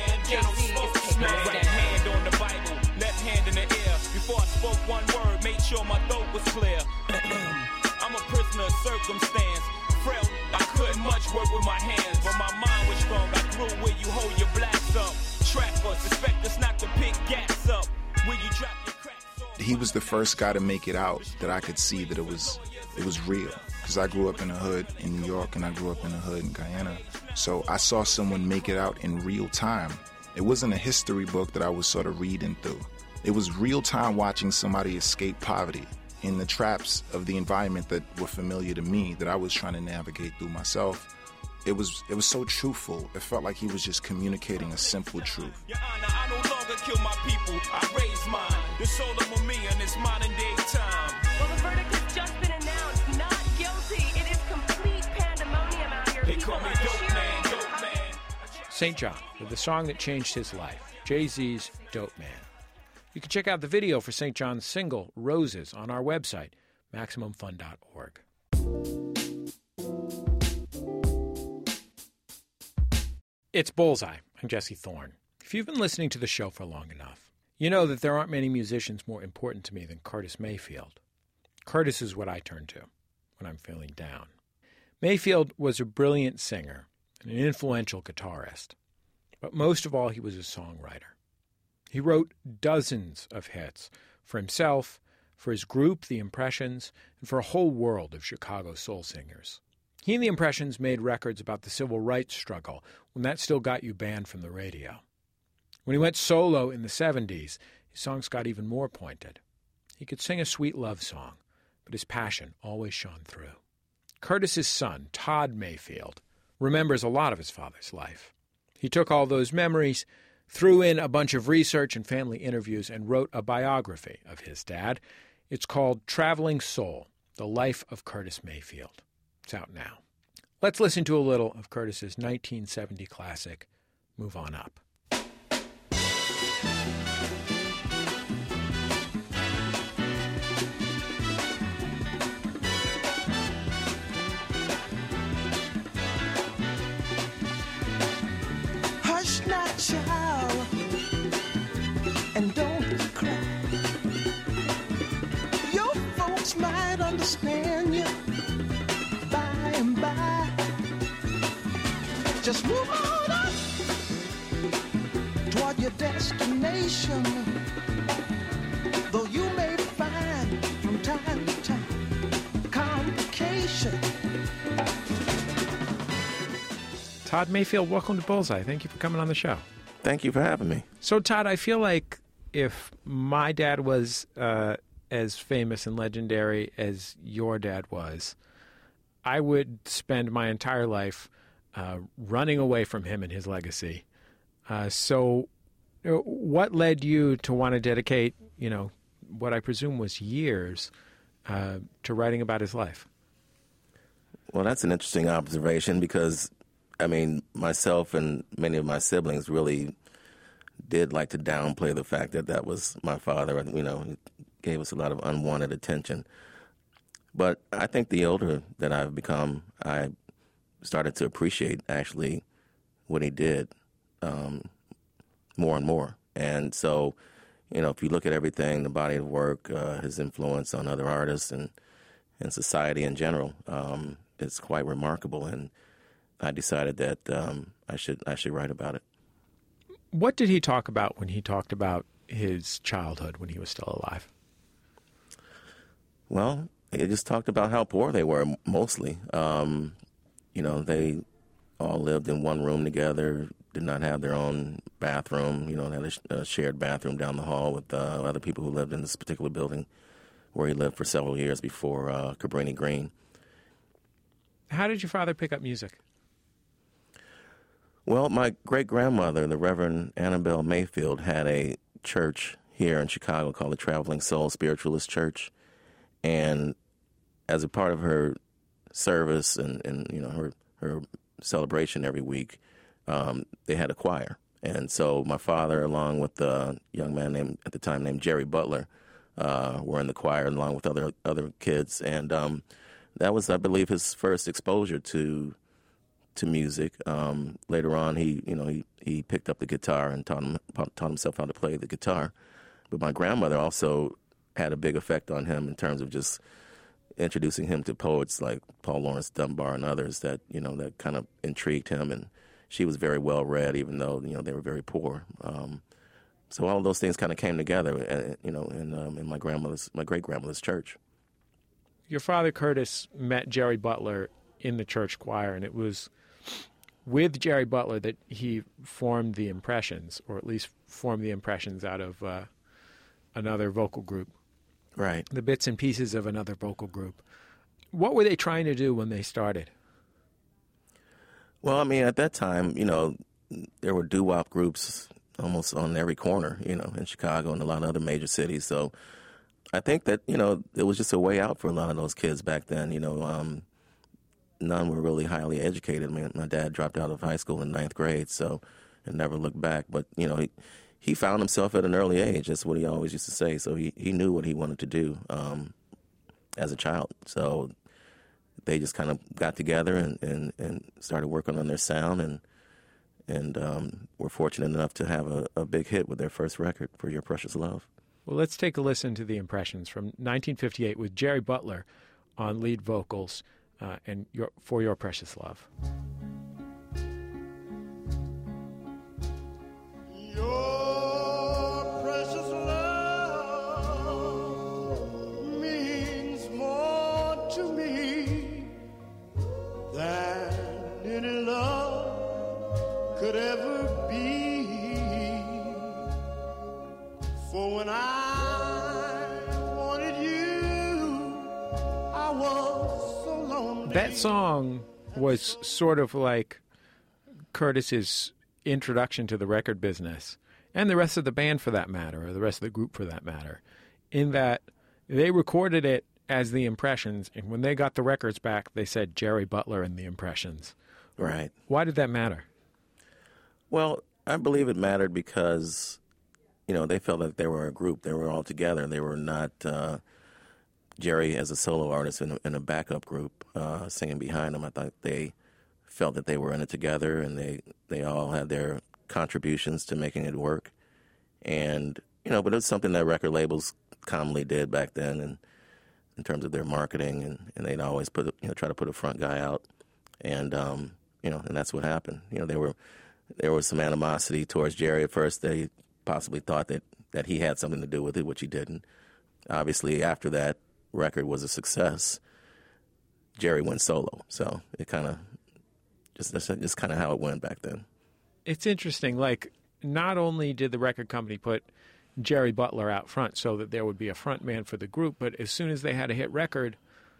hand on the Bible, left hand in the air. Before I spoke one word, made sure my throat was clear. I'm a prisoner of circumstance. Frail, I couldn't much work with my hands, but my mind was strong. I grew where you hold your blacks up. Trap us, expect us not to pick gas up. Where you drop your cracks off. He was the first guy to make it out that I could see that it was it was real. Because I grew up in a hood in New York and I grew up in a hood in Guyana. So I saw someone make it out in real time. It wasn't a history book that I was sort of reading through. It was real time watching somebody escape poverty in the traps of the environment that were familiar to me, that I was trying to navigate through myself. It was it was so truthful. It felt like he was just communicating a simple truth. Your Honor, I no longer kill my people. I raise mine. The soul of me in this modern day time. Well, the verdict has just been announced. Not guilty. It is complete pandemonium out here. They call me Dope Man, Dope Man. Saint John, with the song that changed his life, Jay-Z's Dope Man. You can check out the video for Saint John's single, Roses, on our website, maximum fun dot org. It's Bullseye. I'm Jesse Thorne. If you've been listening to the show for long enough, you know that there aren't many musicians more important to me than Curtis Mayfield. Curtis is what I turn to when I'm feeling down. Mayfield was a brilliant singer and an influential guitarist, but most of all, he was a songwriter. He wrote dozens of hits for himself, for his group, The Impressions, and for a whole world of Chicago soul singers. He and the Impressions made records about the civil rights struggle when that still got you banned from the radio. When he went solo in the seventies, his songs got even more pointed. He could sing a sweet love song, but his passion always shone through. Curtis's son, Todd Mayfield, remembers a lot of his father's life. He took all those memories, threw in a bunch of research and family interviews, and wrote a biography of his dad. It's called Traveling Soul, The Life of Curtis Mayfield. It's out now. Let's listen to a little of Curtis's nineteen seventy classic, Move On Up. Hush now, child, and don't cry. Your folks might understand you by and by. Just move on up toward your destination. Though you may find from time to time complication. Todd Mayfield, welcome to Bullseye. Thank you for coming on the show. Thank you for having me. So, Todd, I feel like if my dad was uh, as famous and legendary as your dad was, I would spend my entire life uh, running away from him and his legacy. Uh, so, you know, what led you to want to dedicate, you know, what I presume was years uh, to writing about his life? Well, that's an interesting observation because, I mean, myself and many of my siblings really did like to downplay the fact that that was my father. You know, he gave us a lot of unwanted attention. But I think the older that I've become, I started to appreciate actually what he did um, more and more. And so, you know, if you look at everything, the body of work, uh, his influence on other artists and, and society in general, um, it's quite remarkable. And I decided that um, I should I should write about it. What did he talk about when he talked about his childhood when he was still alive? Well, he just talked about how poor they were, mostly. Um, you know, they all lived in one room together, did not have their own bathroom. You know, they had a, a shared bathroom down the hall with uh, other people who lived in this particular building where he lived for several years before uh, Cabrini Green. How did your father pick up music? Well, my great-grandmother, the Reverend Annabelle Mayfield, had a church here in Chicago called the Traveling Soul Spiritualist Church. And as a part of her service and, and you know, her, her celebration every week, um, they had a choir. And so my father, along with a young man named at the time named Jerry Butler, uh, were in the choir along with other other kids. And um, that was, I believe, his first exposure to to music. Um, later on, he, you know, he, he picked up the guitar and taught, him, taught himself how to play the guitar. But my grandmother also had a big effect on him in terms of just introducing him to poets like Paul Laurence Dunbar and others that, you know, that kind of intrigued him. And she was very well read, even though, you know, they were very poor. Um, so all of those things kind of came together, uh, you know, in, um, in my grandmother's, my great grandmother's church. Your father, Curtis, met Jerry Butler in the church choir, and it was with Jerry Butler that he formed the Impressions, or at least formed the Impressions out of uh, another vocal group. Right. The bits and pieces of another vocal group. What were they trying to do when they started? Well, I mean, at that time, you know, there were doo-wop groups almost on every corner, you know, in Chicago and a lot of other major cities. So I think that, you know, it was just a way out for a lot of those kids back then. You know, um, none were really highly educated. I mean, my dad dropped out of high school in ninth grade, so and never looked back. But, you know, he, he found himself at an early age. That's what he always used to say. So he, he knew what he wanted to do um, as a child. So they just kind of got together and, and, and started working on their sound, and and um, were fortunate enough to have a, a big hit with their first record, For Your Precious Love. Well, let's take a listen to the Impressions from nineteen fifty-eight with Jerry Butler on lead vocals uh, and your, For Your Precious Love. Your precious love means more to me lonely. That song was sort of like Curtis's introduction to the record business, and the rest of the band for that matter, or the rest of the group for that matter, in that they recorded it as the Impressions, and when they got the records back, they said Jerry Butler and the Impressions. Right. Why did that matter? Well, I believe it mattered because, you know, they felt like they were a group. They were all together. They were not uh, Jerry as a solo artist in a, in a backup group uh, singing behind him. I thought they felt that they were in it together, and they, they all had their contributions to making it work. And, you know, but it's something that record labels commonly did back then, and in terms of their marketing, and, and they'd always put, you know, try to put a front guy out. And, um, you know, and that's what happened. You know, there were there was some animosity towards Jerry at first. They possibly thought that, that he had something to do with it, which he didn't. Obviously, after that record was a success, Jerry went solo. So it kind of just that's just kind of how it went back then. It's interesting. Like, not only did the record company put Jerry Butler out front so that there would be a front man for the group, but as soon as they had a hit record,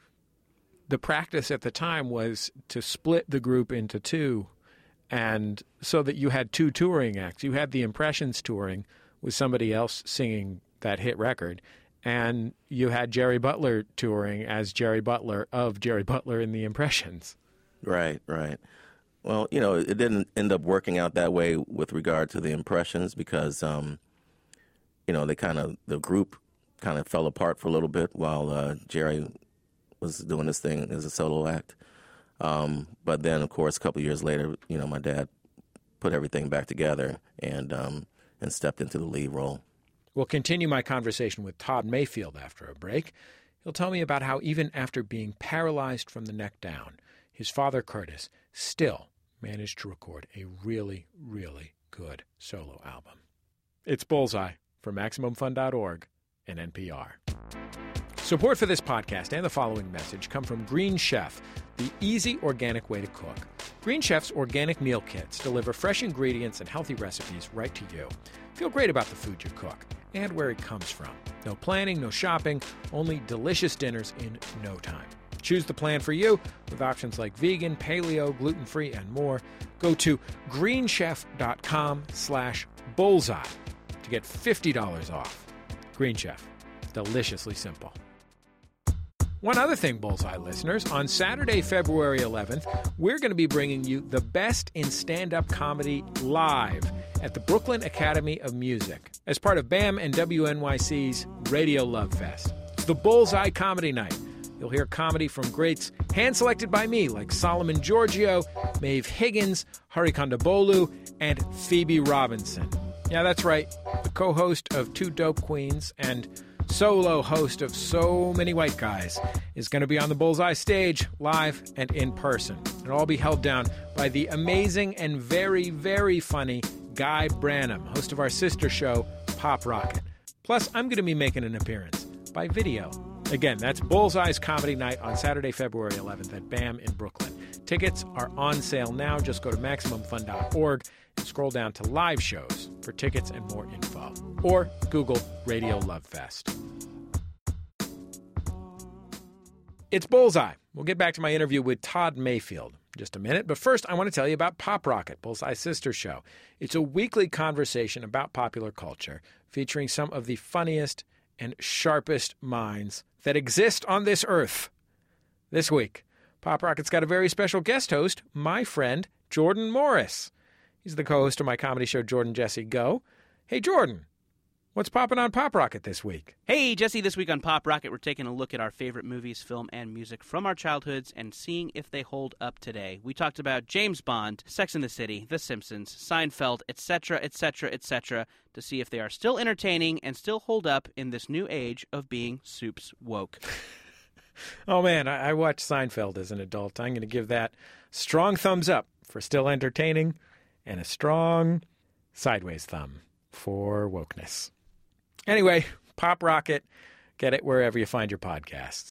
the practice at the time was to split the group into two, and so that you had two touring acts. You had the Impressions touring with somebody else singing that hit record, and you had Jerry Butler touring as Jerry Butler of Jerry Butler and the Impressions. Right, right. Well, you know, it didn't end up working out that way with regard to the Impressions because, um, you know, they kind of, the group kind of fell apart for a little bit while uh, Jerry was doing this thing as a solo act. Um, but then, of course, a couple of years later, you know, my dad put everything back together and um, and stepped into the lead role. We'll continue my conversation with Todd Mayfield after a break. He'll tell me about how even after being paralyzed from the neck down, his father, Curtis, still managed to record a really, really good solo album. It's Bullseye for Maximum Fun dot org and N P R. Support for this podcast and the following message come from Green Chef, the easy organic way to cook. Green Chef's organic meal kits deliver fresh ingredients and healthy recipes right to you. Feel great about the food you cook and where it comes from. No planning, no shopping, only delicious dinners in no time. Choose the plan for you with options like vegan, paleo, gluten-free, and more. Go to greenchef.com slash bullseye to get fifty dollars off. Green Chef, deliciously simple. One other thing, Bullseye listeners, on Saturday, February eleventh, we're going to be bringing you the best in stand-up comedy live at the Brooklyn Academy of Music as part of B A M and W N Y C's Radio Love Fest. It's the Bullseye Comedy Night. You'll hear comedy from greats hand-selected by me like Solomon Giorgio, Maeve Higgins, Hari Kondabolu, and Phoebe Robinson. Yeah, that's right, the co-host of Two Dope Queens and solo host of So Many White Guys is going to be on the Bullseye stage, live and in person. It'll all be held down by the amazing and very, very funny Guy Branum, host of our sister show, Pop Rocket. Plus, I'm going to be making an appearance by video. Again, that's Bullseye's Comedy Night on Saturday, February eleventh at B A M in Brooklyn. Tickets are on sale now. Just go to Maximum Fun dot org and scroll down to live shows for tickets and more info. Or Google Radio Love Fest. It's Bullseye. We'll get back to my interview with Todd Mayfield in just a minute. But first, I want to tell you about Pop Rocket, Bullseye's sister show. It's a weekly conversation about popular culture featuring some of the funniest and sharpest minds that exist on this earth. This week, Pop Rocket's got a very special guest host, my friend Jordan Morris. He's the co-host of my comedy show, Jordan Jesse Go. Hey, Jordan, what's popping on Pop Rocket this week? Hey, Jesse, this week on Pop Rocket, we're taking a look at our favorite movies, film, and music from our childhoods and seeing if they hold up today. We talked about James Bond, Sex and the City, The Simpsons, Seinfeld, et cetera, et cetera, et cetera, to see if they are still entertaining and still hold up in this new age of being soups woke. Oh, man, I, I watched Seinfeld as an adult. I'm going to give that strong thumbs up for still entertaining and a strong sideways thumb for wokeness. Anyway, Pop Rocket, get it wherever you find your podcasts.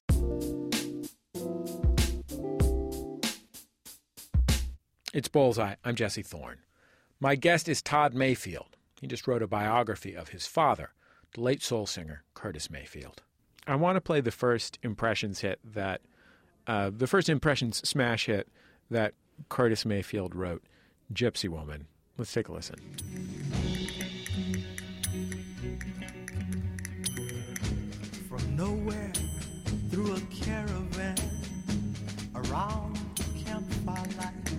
It's Bullseye. I'm Jesse Thorne. My guest is Todd Mayfield. He just wrote a biography of his father, the late soul singer Curtis Mayfield. I want to play the first Impressions hit that uh, the First Impressions smash hit that Curtis Mayfield wrote, Gypsy Woman. Let's take a listen. From nowhere, through a caravan, around the campfire light,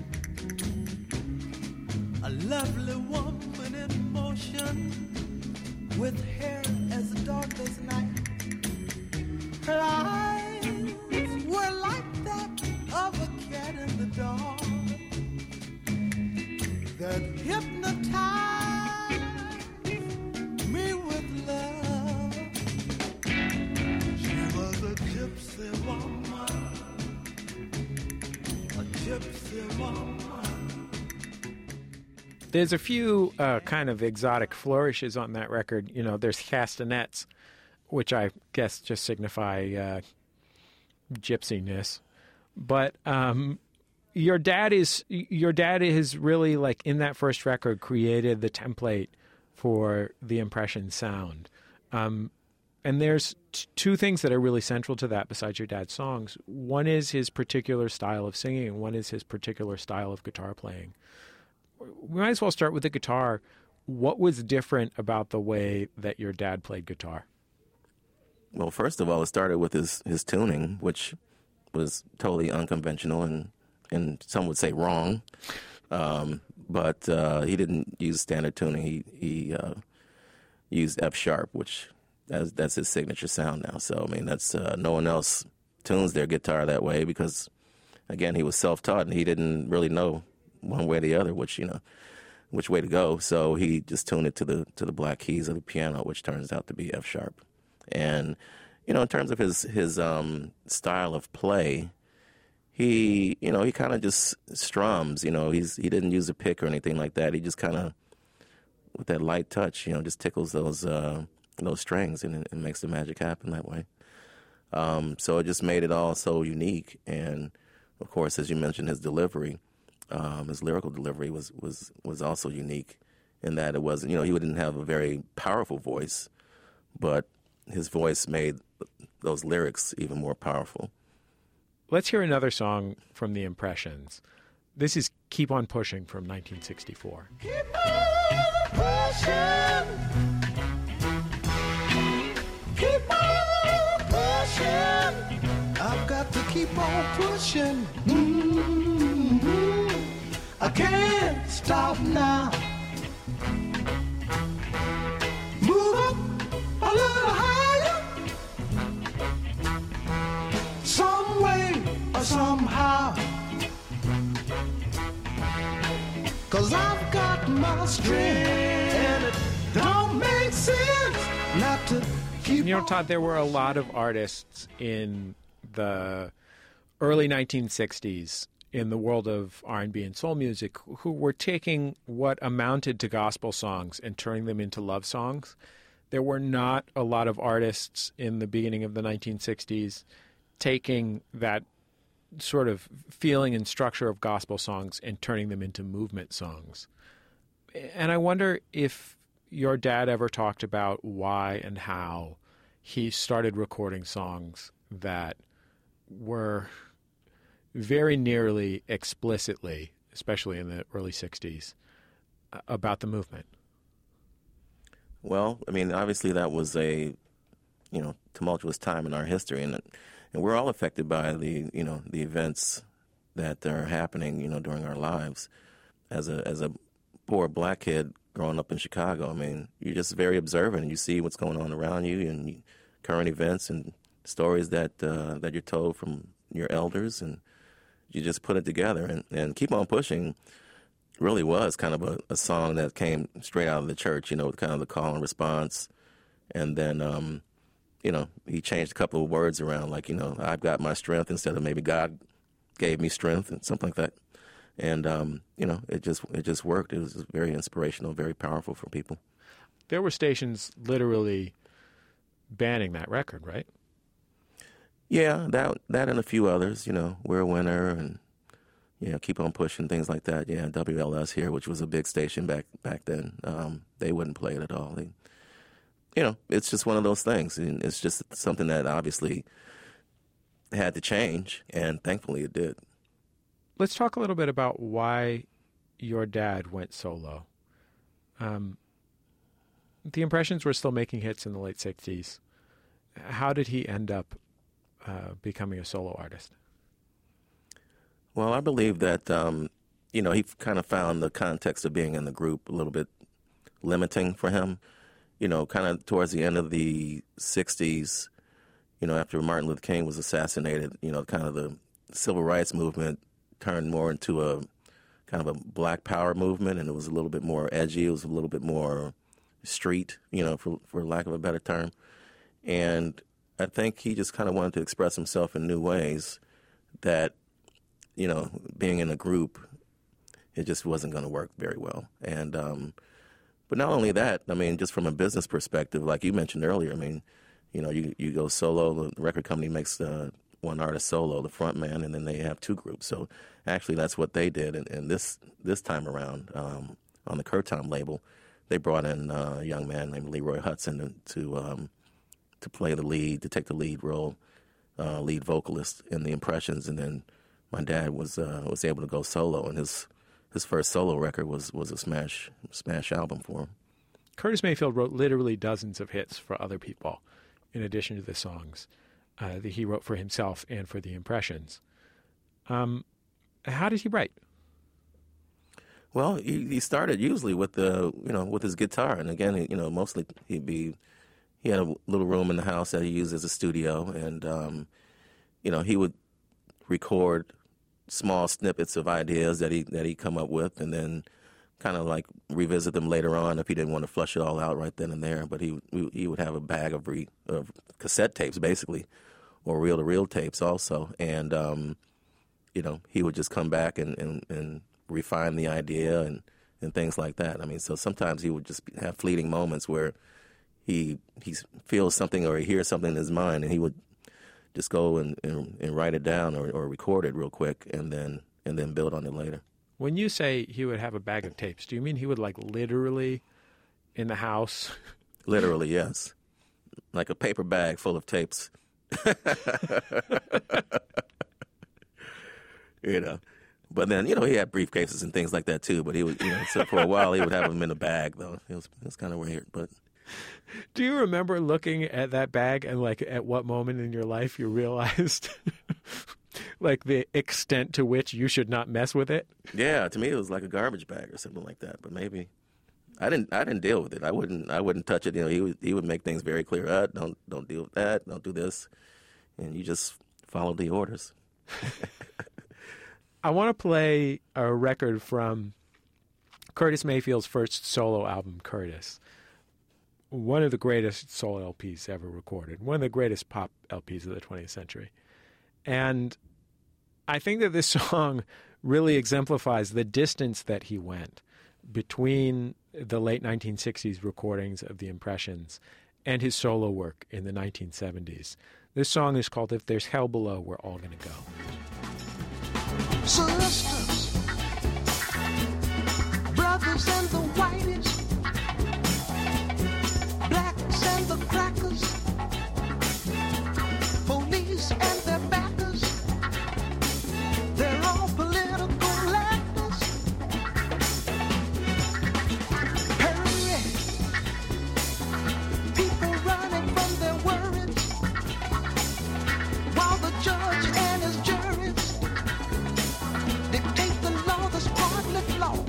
a lovely woman in motion, with hair as dark as night. Her eyes were like that of a cat in the dark that hypnotized me with love. She was a gypsy woman, a gypsy woman. There's a few uh, kind of exotic flourishes on that record. You know, there's castanets, which I guess just signify uh, gypsiness. But um, your dad is your dad is really, like, in that first record created the template for the Impression sound. Um, and there's t- two things that are really central to that besides your dad's songs. One is his particular style of singing, and one is his particular style of guitar playing. We might as well start with the guitar. What was different about the way that your dad played guitar? Well, first of all, it started with his, his tuning, which was totally unconventional and, and some would say wrong. Um, but uh, he didn't use standard tuning. He he uh, used F sharp, which that's, that's his signature sound now. So, I mean, that's uh, no one else tunes their guitar that way because, again, he was self-taught and he didn't really know one way or the other, which, you know, which way to go. So he just tuned it to the to the black keys of the piano, which turns out to be F sharp. And, you know, in terms of his his um, style of play, he, you know, he kind of just strums. You know, he's he didn't use a pick or anything like that. He just kind of, with that light touch, you know, just tickles those uh, those strings, and it, it makes the magic happen that way. Um, so it just made it all so unique. And of course, as you mentioned, his delivery. Um, his lyrical delivery was, was, was also unique in that it wasn't, you know, he didn't have a very powerful voice, but his voice made those lyrics even more powerful. Let's hear another song from the Impressions. This is Keep On Pushing from nineteen sixty-four. Keep on pushing. Keep on pushing. I've got to keep on pushing. Mm-hmm. I can't stop now. Move up a little higher. Some way or somehow. 'Cause I've got my strength. And it don't make sense not to keep. You know, Todd, there were a lot of artists in the early nineteen sixties in the world of R and B and soul music who were taking what amounted to gospel songs and turning them into love songs. There were not a lot of artists in the beginning of the nineteen sixties taking that sort of feeling and structure of gospel songs and turning them into movement songs. And I wonder if your dad ever talked about why and how he started recording songs that were very nearly explicitly, especially in the early sixties, about the movement. Well, I mean, obviously that was a, you know, tumultuous time in our history, and and we're all affected by the, you know, the events that are happening, you know, during our lives. As a as a poor black kid growing up in Chicago, I mean, you're just very observant, and you see what's going on around you, and you, current events and stories that uh, that you're told from your elders, and you just put it together. And, and Keep On Pushing really was kind of a, a song that came straight out of the church, you know, with kind of the call and response. And then, um, you know, he changed a couple of words around, like, you know, I've got my strength instead of maybe God gave me strength and something like that. And, um, you know, it just it just worked. It was very inspirational, very powerful for people. There were stations literally banning that record, right? Yeah, that that and a few others, you know, We're a Winner and, you know, Keep On Pushing, things like that. Yeah, W L S here, which was a big station back back then, um, they wouldn't play it at all. They, you know, it's just one of those things. And it's just something that obviously had to change, and thankfully it did. Let's talk a little bit about why your dad went solo. Um, the Impressions were still making hits in the late sixties. How did he end up uh, becoming a solo artist? Well, I believe that, um, you know, he kind of found the context of being in the group a little bit limiting for him. You know, kind of towards the end of the sixties, you know, after Martin Luther King was assassinated, you know, kind of the civil rights movement turned more into a kind of a black power movement, and it was a little bit more edgy. It was a little bit more street, you know, for, for lack of a better term. And I think he just kind of wanted to express himself in new ways that, you know, being in a group, it just wasn't going to work very well. And, um, but not only that, I mean, just from a business perspective, like you mentioned earlier, I mean, you know, you, you go solo, the record company makes uh, one artist solo, the front man, and then they have two groups. So actually that's what they did. And, and this this time around, um, on the Curtom label, they brought in uh, a young man named Leroy Hudson to, to um, to play the lead, to take the lead role, uh, lead vocalist in the Impressions, and then my dad was uh, was able to go solo, and his his first solo record was was a smash smash album for him. Curtis Mayfield wrote literally dozens of hits for other people, in addition to the songs uh, that he wrote for himself and for the Impressions. Um, how did he write? Well, he, he started usually with the you know with his guitar, and again, you know, mostly he'd be. He had a little room in the house that he used as a studio, and, um, you know, he would record small snippets of ideas that he that he'd come up with, and then kind of like revisit them later on if he didn't want to flush it all out right then and there. But he he would have a bag of, re, of cassette tapes, basically, or reel-to-reel tapes also, and, um, you know, he would just come back and, and, and refine the idea and, and things like that. I mean, so sometimes he would just have fleeting moments where He he feels something or he hears something in his mind, and he would just go and, and, and write it down or, or record it real quick, and then and then build on it later. When you say he would have a bag of tapes, do you mean he would like literally in the house? Literally, yes, like a paper bag full of tapes. You know, but then you know he had briefcases and things like that too. But he would, you know, so for a while he would have them in a bag though. It was it was kind of weird, but. Do you remember looking at that bag and, like, at what moment in your life you realized, like, the extent to which you should not mess with it? Yeah, to me it was like a garbage bag or something like that. But maybe I didn't. I didn't deal with it. I wouldn't. I wouldn't touch it. You know, he would. He would make things very clear. Uh, don't don't deal with that. Don't do this, and you just follow the orders. I want to play a record from Curtis Mayfield's first solo album, Curtis. One of the greatest soul L Ps ever recorded, one of the greatest pop L Ps of the twentieth century. And I think that this song really exemplifies the distance that he went between the late nineteen sixties recordings of the Impressions and his solo work in the nineteen seventies. This song is called If There's Hell Below, We're All Gonna Go. Sisters, brothers and the whiteys, blacks and the crackers, police and their backers, they're all political actors. Hurry, people running from their worries, while the judge and his juries dictate the law that's partly flawed.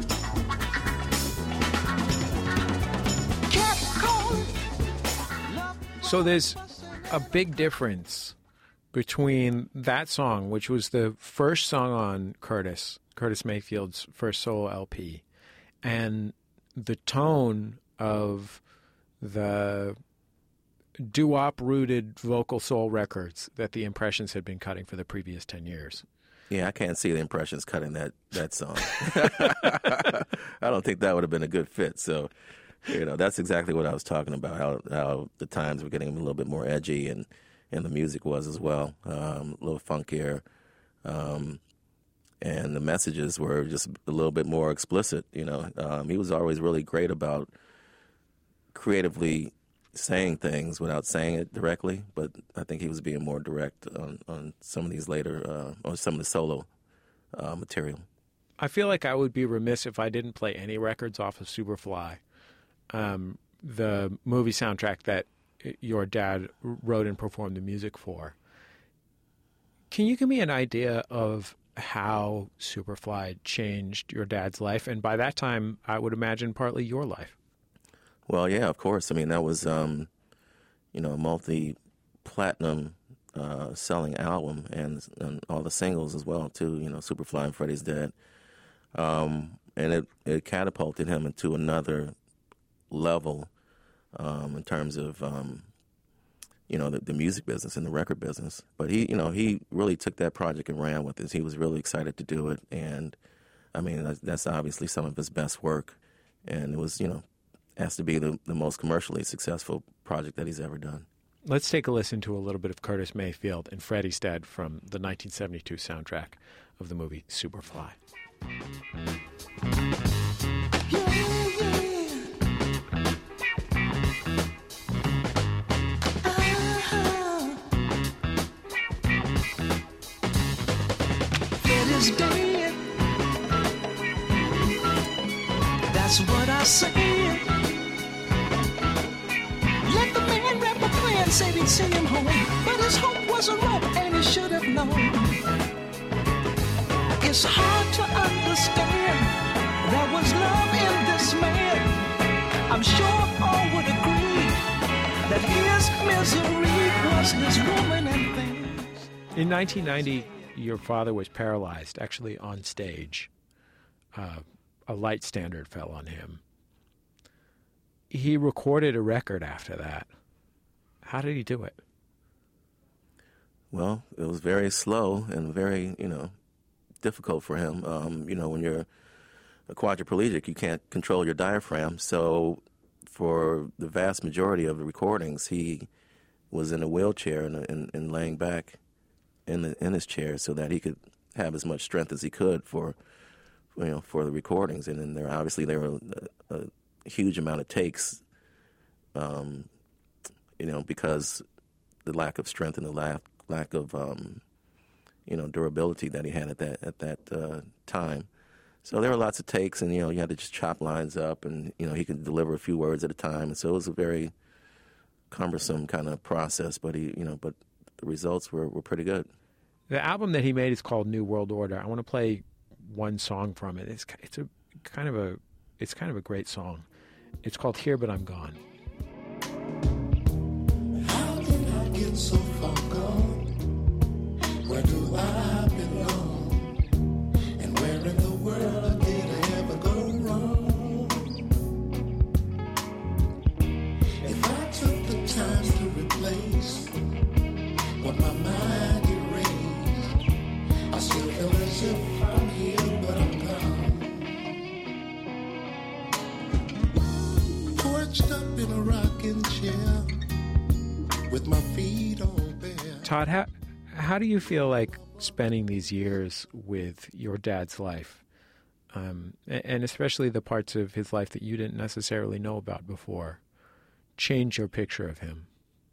So there's a big difference between that song, which was the first song on Curtis, Curtis Mayfield's first solo L P, and the tone of the doo-wop rooted vocal soul records that the Impressions had been cutting for the previous ten years. Yeah, I can't see the Impressions cutting that, that song. I don't think that would have been a good fit. So, you know, that's exactly what I was talking about, how how the times were getting a little bit more edgy, and, and the music was as well, um, a little funkier. Um, and the messages were just a little bit more explicit, you know. Um, he was always really great about creatively saying things without saying it directly, but I think he was being more direct on, on some of these later, uh, on some of the solo uh, material. I feel like I would be remiss if I didn't play any records off of Superfly, um, the movie soundtrack that your dad wrote and performed the music for. Can you give me an idea of how Superfly changed your dad's life? And by that time, I would imagine partly your life. Well, yeah, of course. I mean, that was, um, you know, a multi-platinum uh, selling album and, and all the singles as well, too, you know, Superfly and Freddie's Dead. Um, and it, it catapulted him into another level um, in terms of, um, you know, the, the music business and the record business. But he, you know, he really took that project and ran with it. He was really excited to do it. And, I mean, that's, that's obviously some of his best work. And it was, you know, has to be the, the most commercially successful project that he's ever done. Let's take a listen to a little bit of Curtis Mayfield and Freddie's Dead from the nineteen seventy-two soundtrack of the movie Superfly. Freddie's dead. That's what I said. Let the man rap a plan, said he'd send him home, but his hope wasn't wrong, and he should have known. It's hard to understand. There was love in this man. I'm sure all would agree that his misery was this woman and things. In nineteen ninety, your father was paralyzed, actually on stage. Uh, a light standard fell on him. He recorded a record after that. How did he do it? Well, it was very slow and very, you know, difficult for him. Um, you know, when you're a quadriplegic, you can't control your diaphragm. So for the vast majority of the recordings, he was in a wheelchair and, and, and laying back in the, in his chair so that he could have as much strength as he could for, you know, for the recordings. And then there obviously there were a, a huge amount of takes, um, you know, because the lack of strength and the lack lack of um, you know, durability that he had at that at that uh, time. So there were lots of takes, and you know, you had to just chop lines up, and you know, he could deliver a few words at a time, and so it was a very cumbersome kind of process. But he, you know, but the results were, were pretty good. The album that he made is called New World Order. I want to play one song from it. It's it's a kind of a it's kind of a great song. It's called Here But I'm Gone. How did I get so far gone? Where do I belong? And where in the world did I ever go wrong? If I took the time to replace what my mind erased, I still feel as if I'm here, but I'm gone. Perched up in a rocking chair with my feet on bare. Todd, how how do you feel like spending these years with your dad's life, um, and especially the parts of his life that you didn't necessarily know about before, change your picture of him?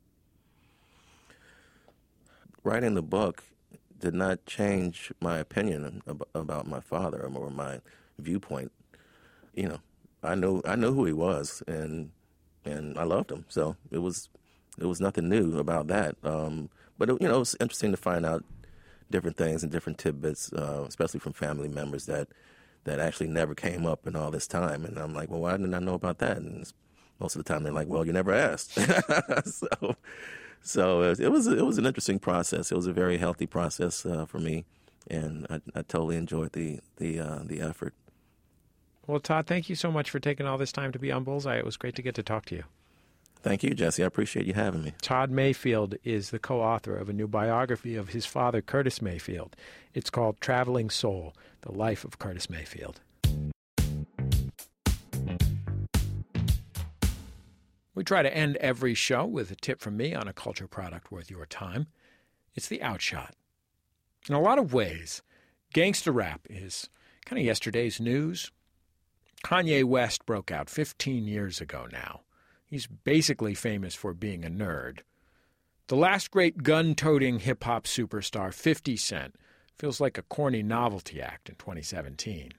Writing the book did not change my opinion ab- about my father or my viewpoint. You know, I knew I knew who he was, and and I loved him. So it was it was nothing new about that. Um, but it, you know, it was interesting to find out different things and different tidbits, uh, especially from family members that that actually never came up in all this time. And I'm like, well, why didn't I know about that? And most of the time they're like, well, you never asked. so. So it was it was an interesting process. It was a very healthy process uh, for me, and I, I totally enjoyed the the uh, the effort. Well, Todd, thank you so much for taking all this time to be on Bullseye. It was great to get to talk to you. Thank you, Jesse. I appreciate you having me. Todd Mayfield is the co-author of a new biography of his father, Curtis Mayfield. It's called Traveling Soul: The Life of Curtis Mayfield. We try to end every show with a tip from me on a culture product worth your time. It's the Outshot. In a lot of ways, gangster rap is kind of yesterday's news. Kanye West broke out fifteen years ago now. He's basically famous for being a nerd. The last great gun-toting hip-hop superstar, fifty Cent, feels like a corny novelty act in twenty seventeen.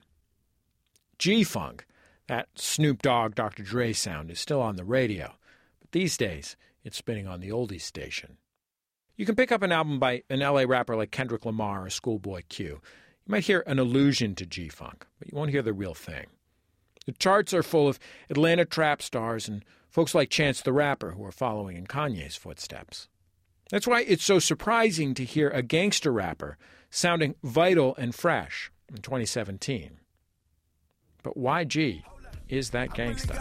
G-Funk, that Snoop Dogg, Doctor Dre sound, is still on the radio, but these days it's spinning on the oldies station. You can pick up an album by an L A rapper like Kendrick Lamar or Schoolboy Q. You might hear an allusion to G-Funk, but you won't hear the real thing. The charts are full of Atlanta trap stars and folks like Chance the Rapper who are following in Kanye's footsteps. That's why it's so surprising to hear a gangster rapper sounding vital and fresh in twenty seventeen. But Y G is that gangster.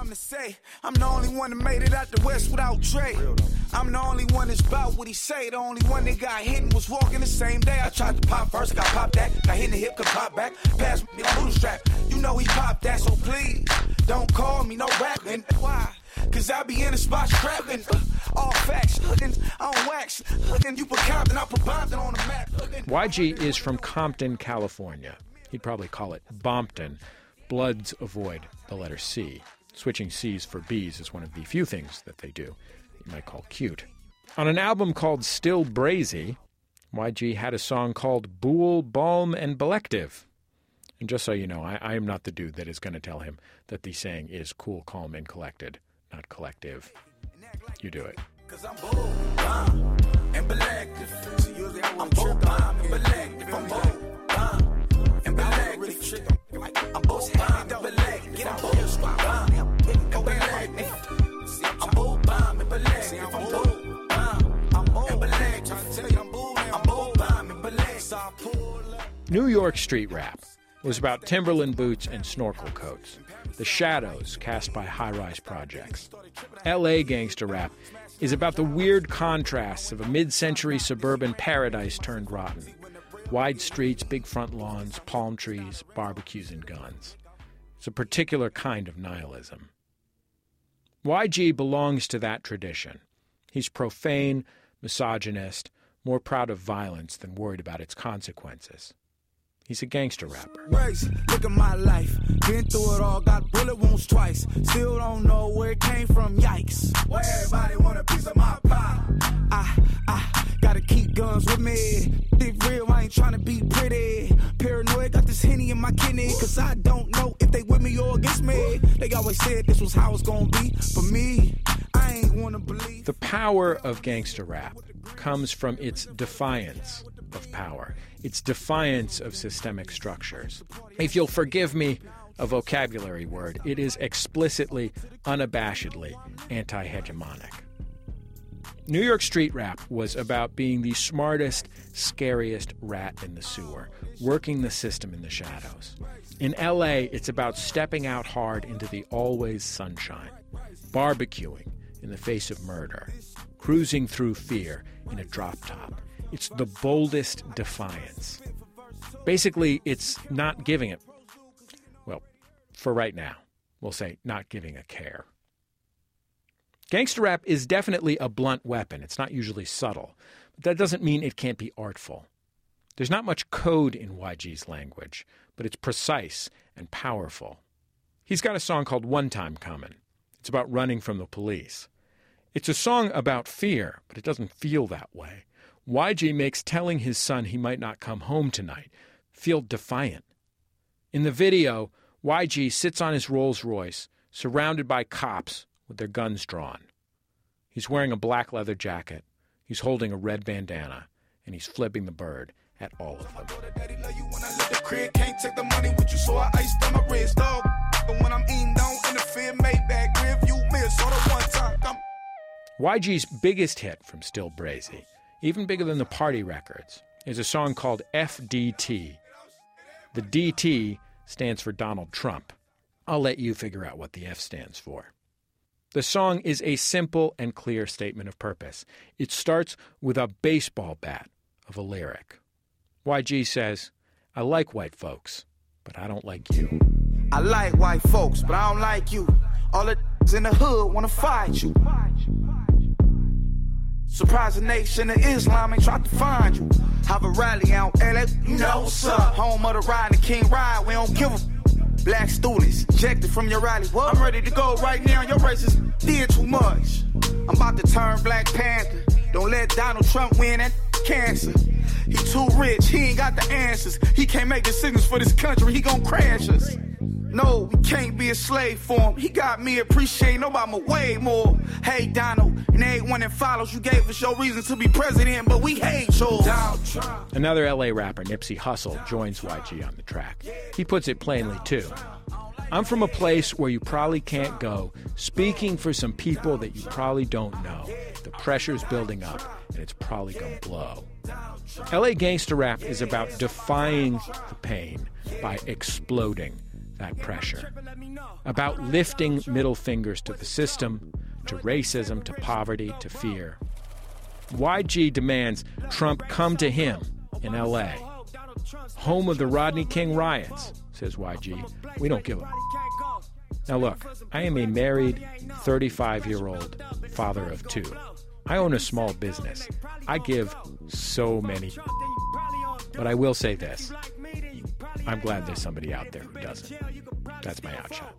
I'm the only one that made it out the West without Dre. I'm the only one that's about what he say. The only one that got hit and was walking the same day. I tried to pop first, got popped that. Got hit in the hip, could pop back. Pass me a strap. You know he popped that, so please don't call me no rapping. Why? Cause I be in the spot scrapping. Uh, all facts, looking on wax. Looking, you put Compton, I put Bompton on the map. Looking. Y G is from Compton, California. He'd probably call it Bompton. Bloods avoid the letter C. Switching C's for B's is one of the few things that they do you might call cute. On an album called Still Brazy, Y G had a song called Bool, Balm, and Belective. And just so you know, I, I am not the dude that is going to tell him that the saying is cool, calm, and collected, not collective. You do it. Cause I'm bold, bomb, and belective. So usually I'm bold, bomb, and belective. I'm bold, bomb, and belective. I'm bold, bomb, and belective. Get I'm bold, bomb, and belective. I'm bold, bomb, and belective. I'm bold, bomb, I'm bold, and belective. I tell you I'm bold, I'm bold, bomb, and belective. New York street rap was about Timberland boots and snorkel coats, the shadows cast by high-rise projects. L A gangster rap is about the weird contrasts of a mid-century suburban paradise turned rotten. Wide streets, big front lawns, palm trees, barbecues, and guns. It's a particular kind of nihilism. Y G belongs to that tradition. He's profane, misogynist, more proud of violence than worried about its consequences. He's a gangster rapper. Look at my life. Been through it all, got bullet wounds twice. Still don't know where it came from, yikes. Why everybody want a piece of my pie? I, I gotta keep guns with me. Think real, I ain't trying to be pretty. Paranoid, got this Henny in my kidney. Cause I don't know if they with me or against me. They always said this was how it's gonna be. For me, I ain't wanna believe. The power of gangster rap comes from its defiance of power, its defiance of systemic structures. If you'll forgive me a vocabulary word, it is explicitly, unabashedly anti-hegemonic. New York street rap was about being the smartest, scariest rat in the sewer, working the system in the shadows. In L A, it's about stepping out hard into the always sunshine, barbecuing in the face of murder, cruising through fear in a drop top. It's the boldest defiance. Basically, it's not giving it, well, for right now, we'll say not giving a care. Gangster rap is definitely a blunt weapon. It's not usually subtle, but that doesn't mean it can't be artful. There's not much code in Y G's language, but it's precise and powerful. He's got a song called One Time Comin'. It's about running from the police. It's a song about fear, but it doesn't feel that way. Y G makes telling his son he might not come home tonight feel defiant. In the video, Y G sits on his Rolls Royce, surrounded by cops with their guns drawn. He's wearing a black leather jacket, he's holding a red bandana, and he's flipping the bird at all of them. Can't take the money with you, so I iced on my wrist, dog. And when I'm eating, don't interfere, Maybach, grip you miss all the one time. I'm... Y G's biggest hit from Still Brazy, even bigger than the Party records, is a song called F D T. The D T stands for Donald Trump. I'll let you figure out what the F stands for. The song is a simple and clear statement of purpose. It starts with a baseball bat of a lyric. Y G says, I like white folks, but I don't like you. I like white folks, but I don't like you. All the in the hood want to fight you. Surprise the nation of Islam ain't tried to find you. Have a rally out L A, you know what's up. Home of the ride and King Ride, we don't give a. Black students, ejected from your rally. I'm ready to go right now. Your racists did too much. I'm about to turn Black Panther. Don't let Donald Trump win that cancer. He too rich, he ain't got the answers. He can't make decisions for this country, he gon' crash us. No, we can't be a slave for him. He got me appreciating Obama way more. Hey, Donald, and everyone that follows, you gave us your reason to be president, but we hate yours. Another L A rapper, Nipsey Hussle, joins Y G on the track. He puts it plainly, too. I'm from a place where you probably can't go, speaking for some people that you probably don't know. The pressure's building up, and it's probably gonna blow. L A gangster rap is about defying the pain by exploding that pressure, about lifting middle fingers to the system, to racism, to poverty, to fear. Y G demands Trump come to him in L A, home of the Rodney King riots, says Y G. We don't give a... Now look, I am a married thirty-five-year-old father of two. I own a small business. I give so many... But I will say this. I'm glad there's somebody out there who doesn't. That's my outshot.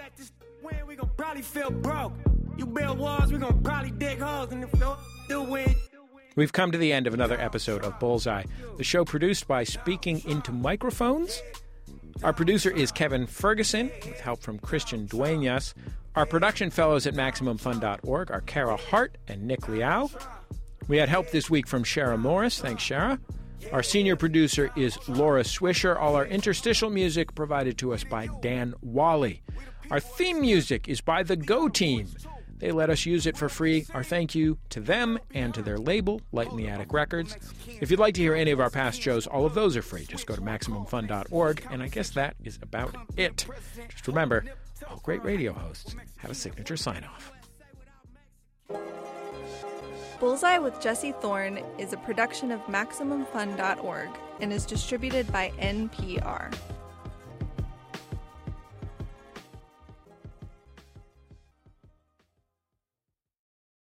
We gon' probably feel broke. You build walls, we gon' probably dig holes, and if you don't do it. We've come to the end of another episode of Bullseye, the show produced by Speaking Into Microphones. Our producer is Kevin Ferguson, with help from Christian Duenas. Our production fellows at Maximum Fun dot org are Kara Hart and Nick Liao. We had help this week from Shara Morris. Thanks, Shara. Our senior producer is Laura Swisher. All our interstitial music provided to us by Dan Wally. Our theme music is by the Go Team. They let us use it for free. Our thank you to them and to their label, Light in the Attic Records. If you'd like to hear any of our past shows, all of those are free. Just go to Maximum Fun dot org, and I guess that is about it. Just remember, all great radio hosts have a signature sign-off. Bullseye with Jesse Thorne is a production of Maximum Fun dot org and is distributed by N P R.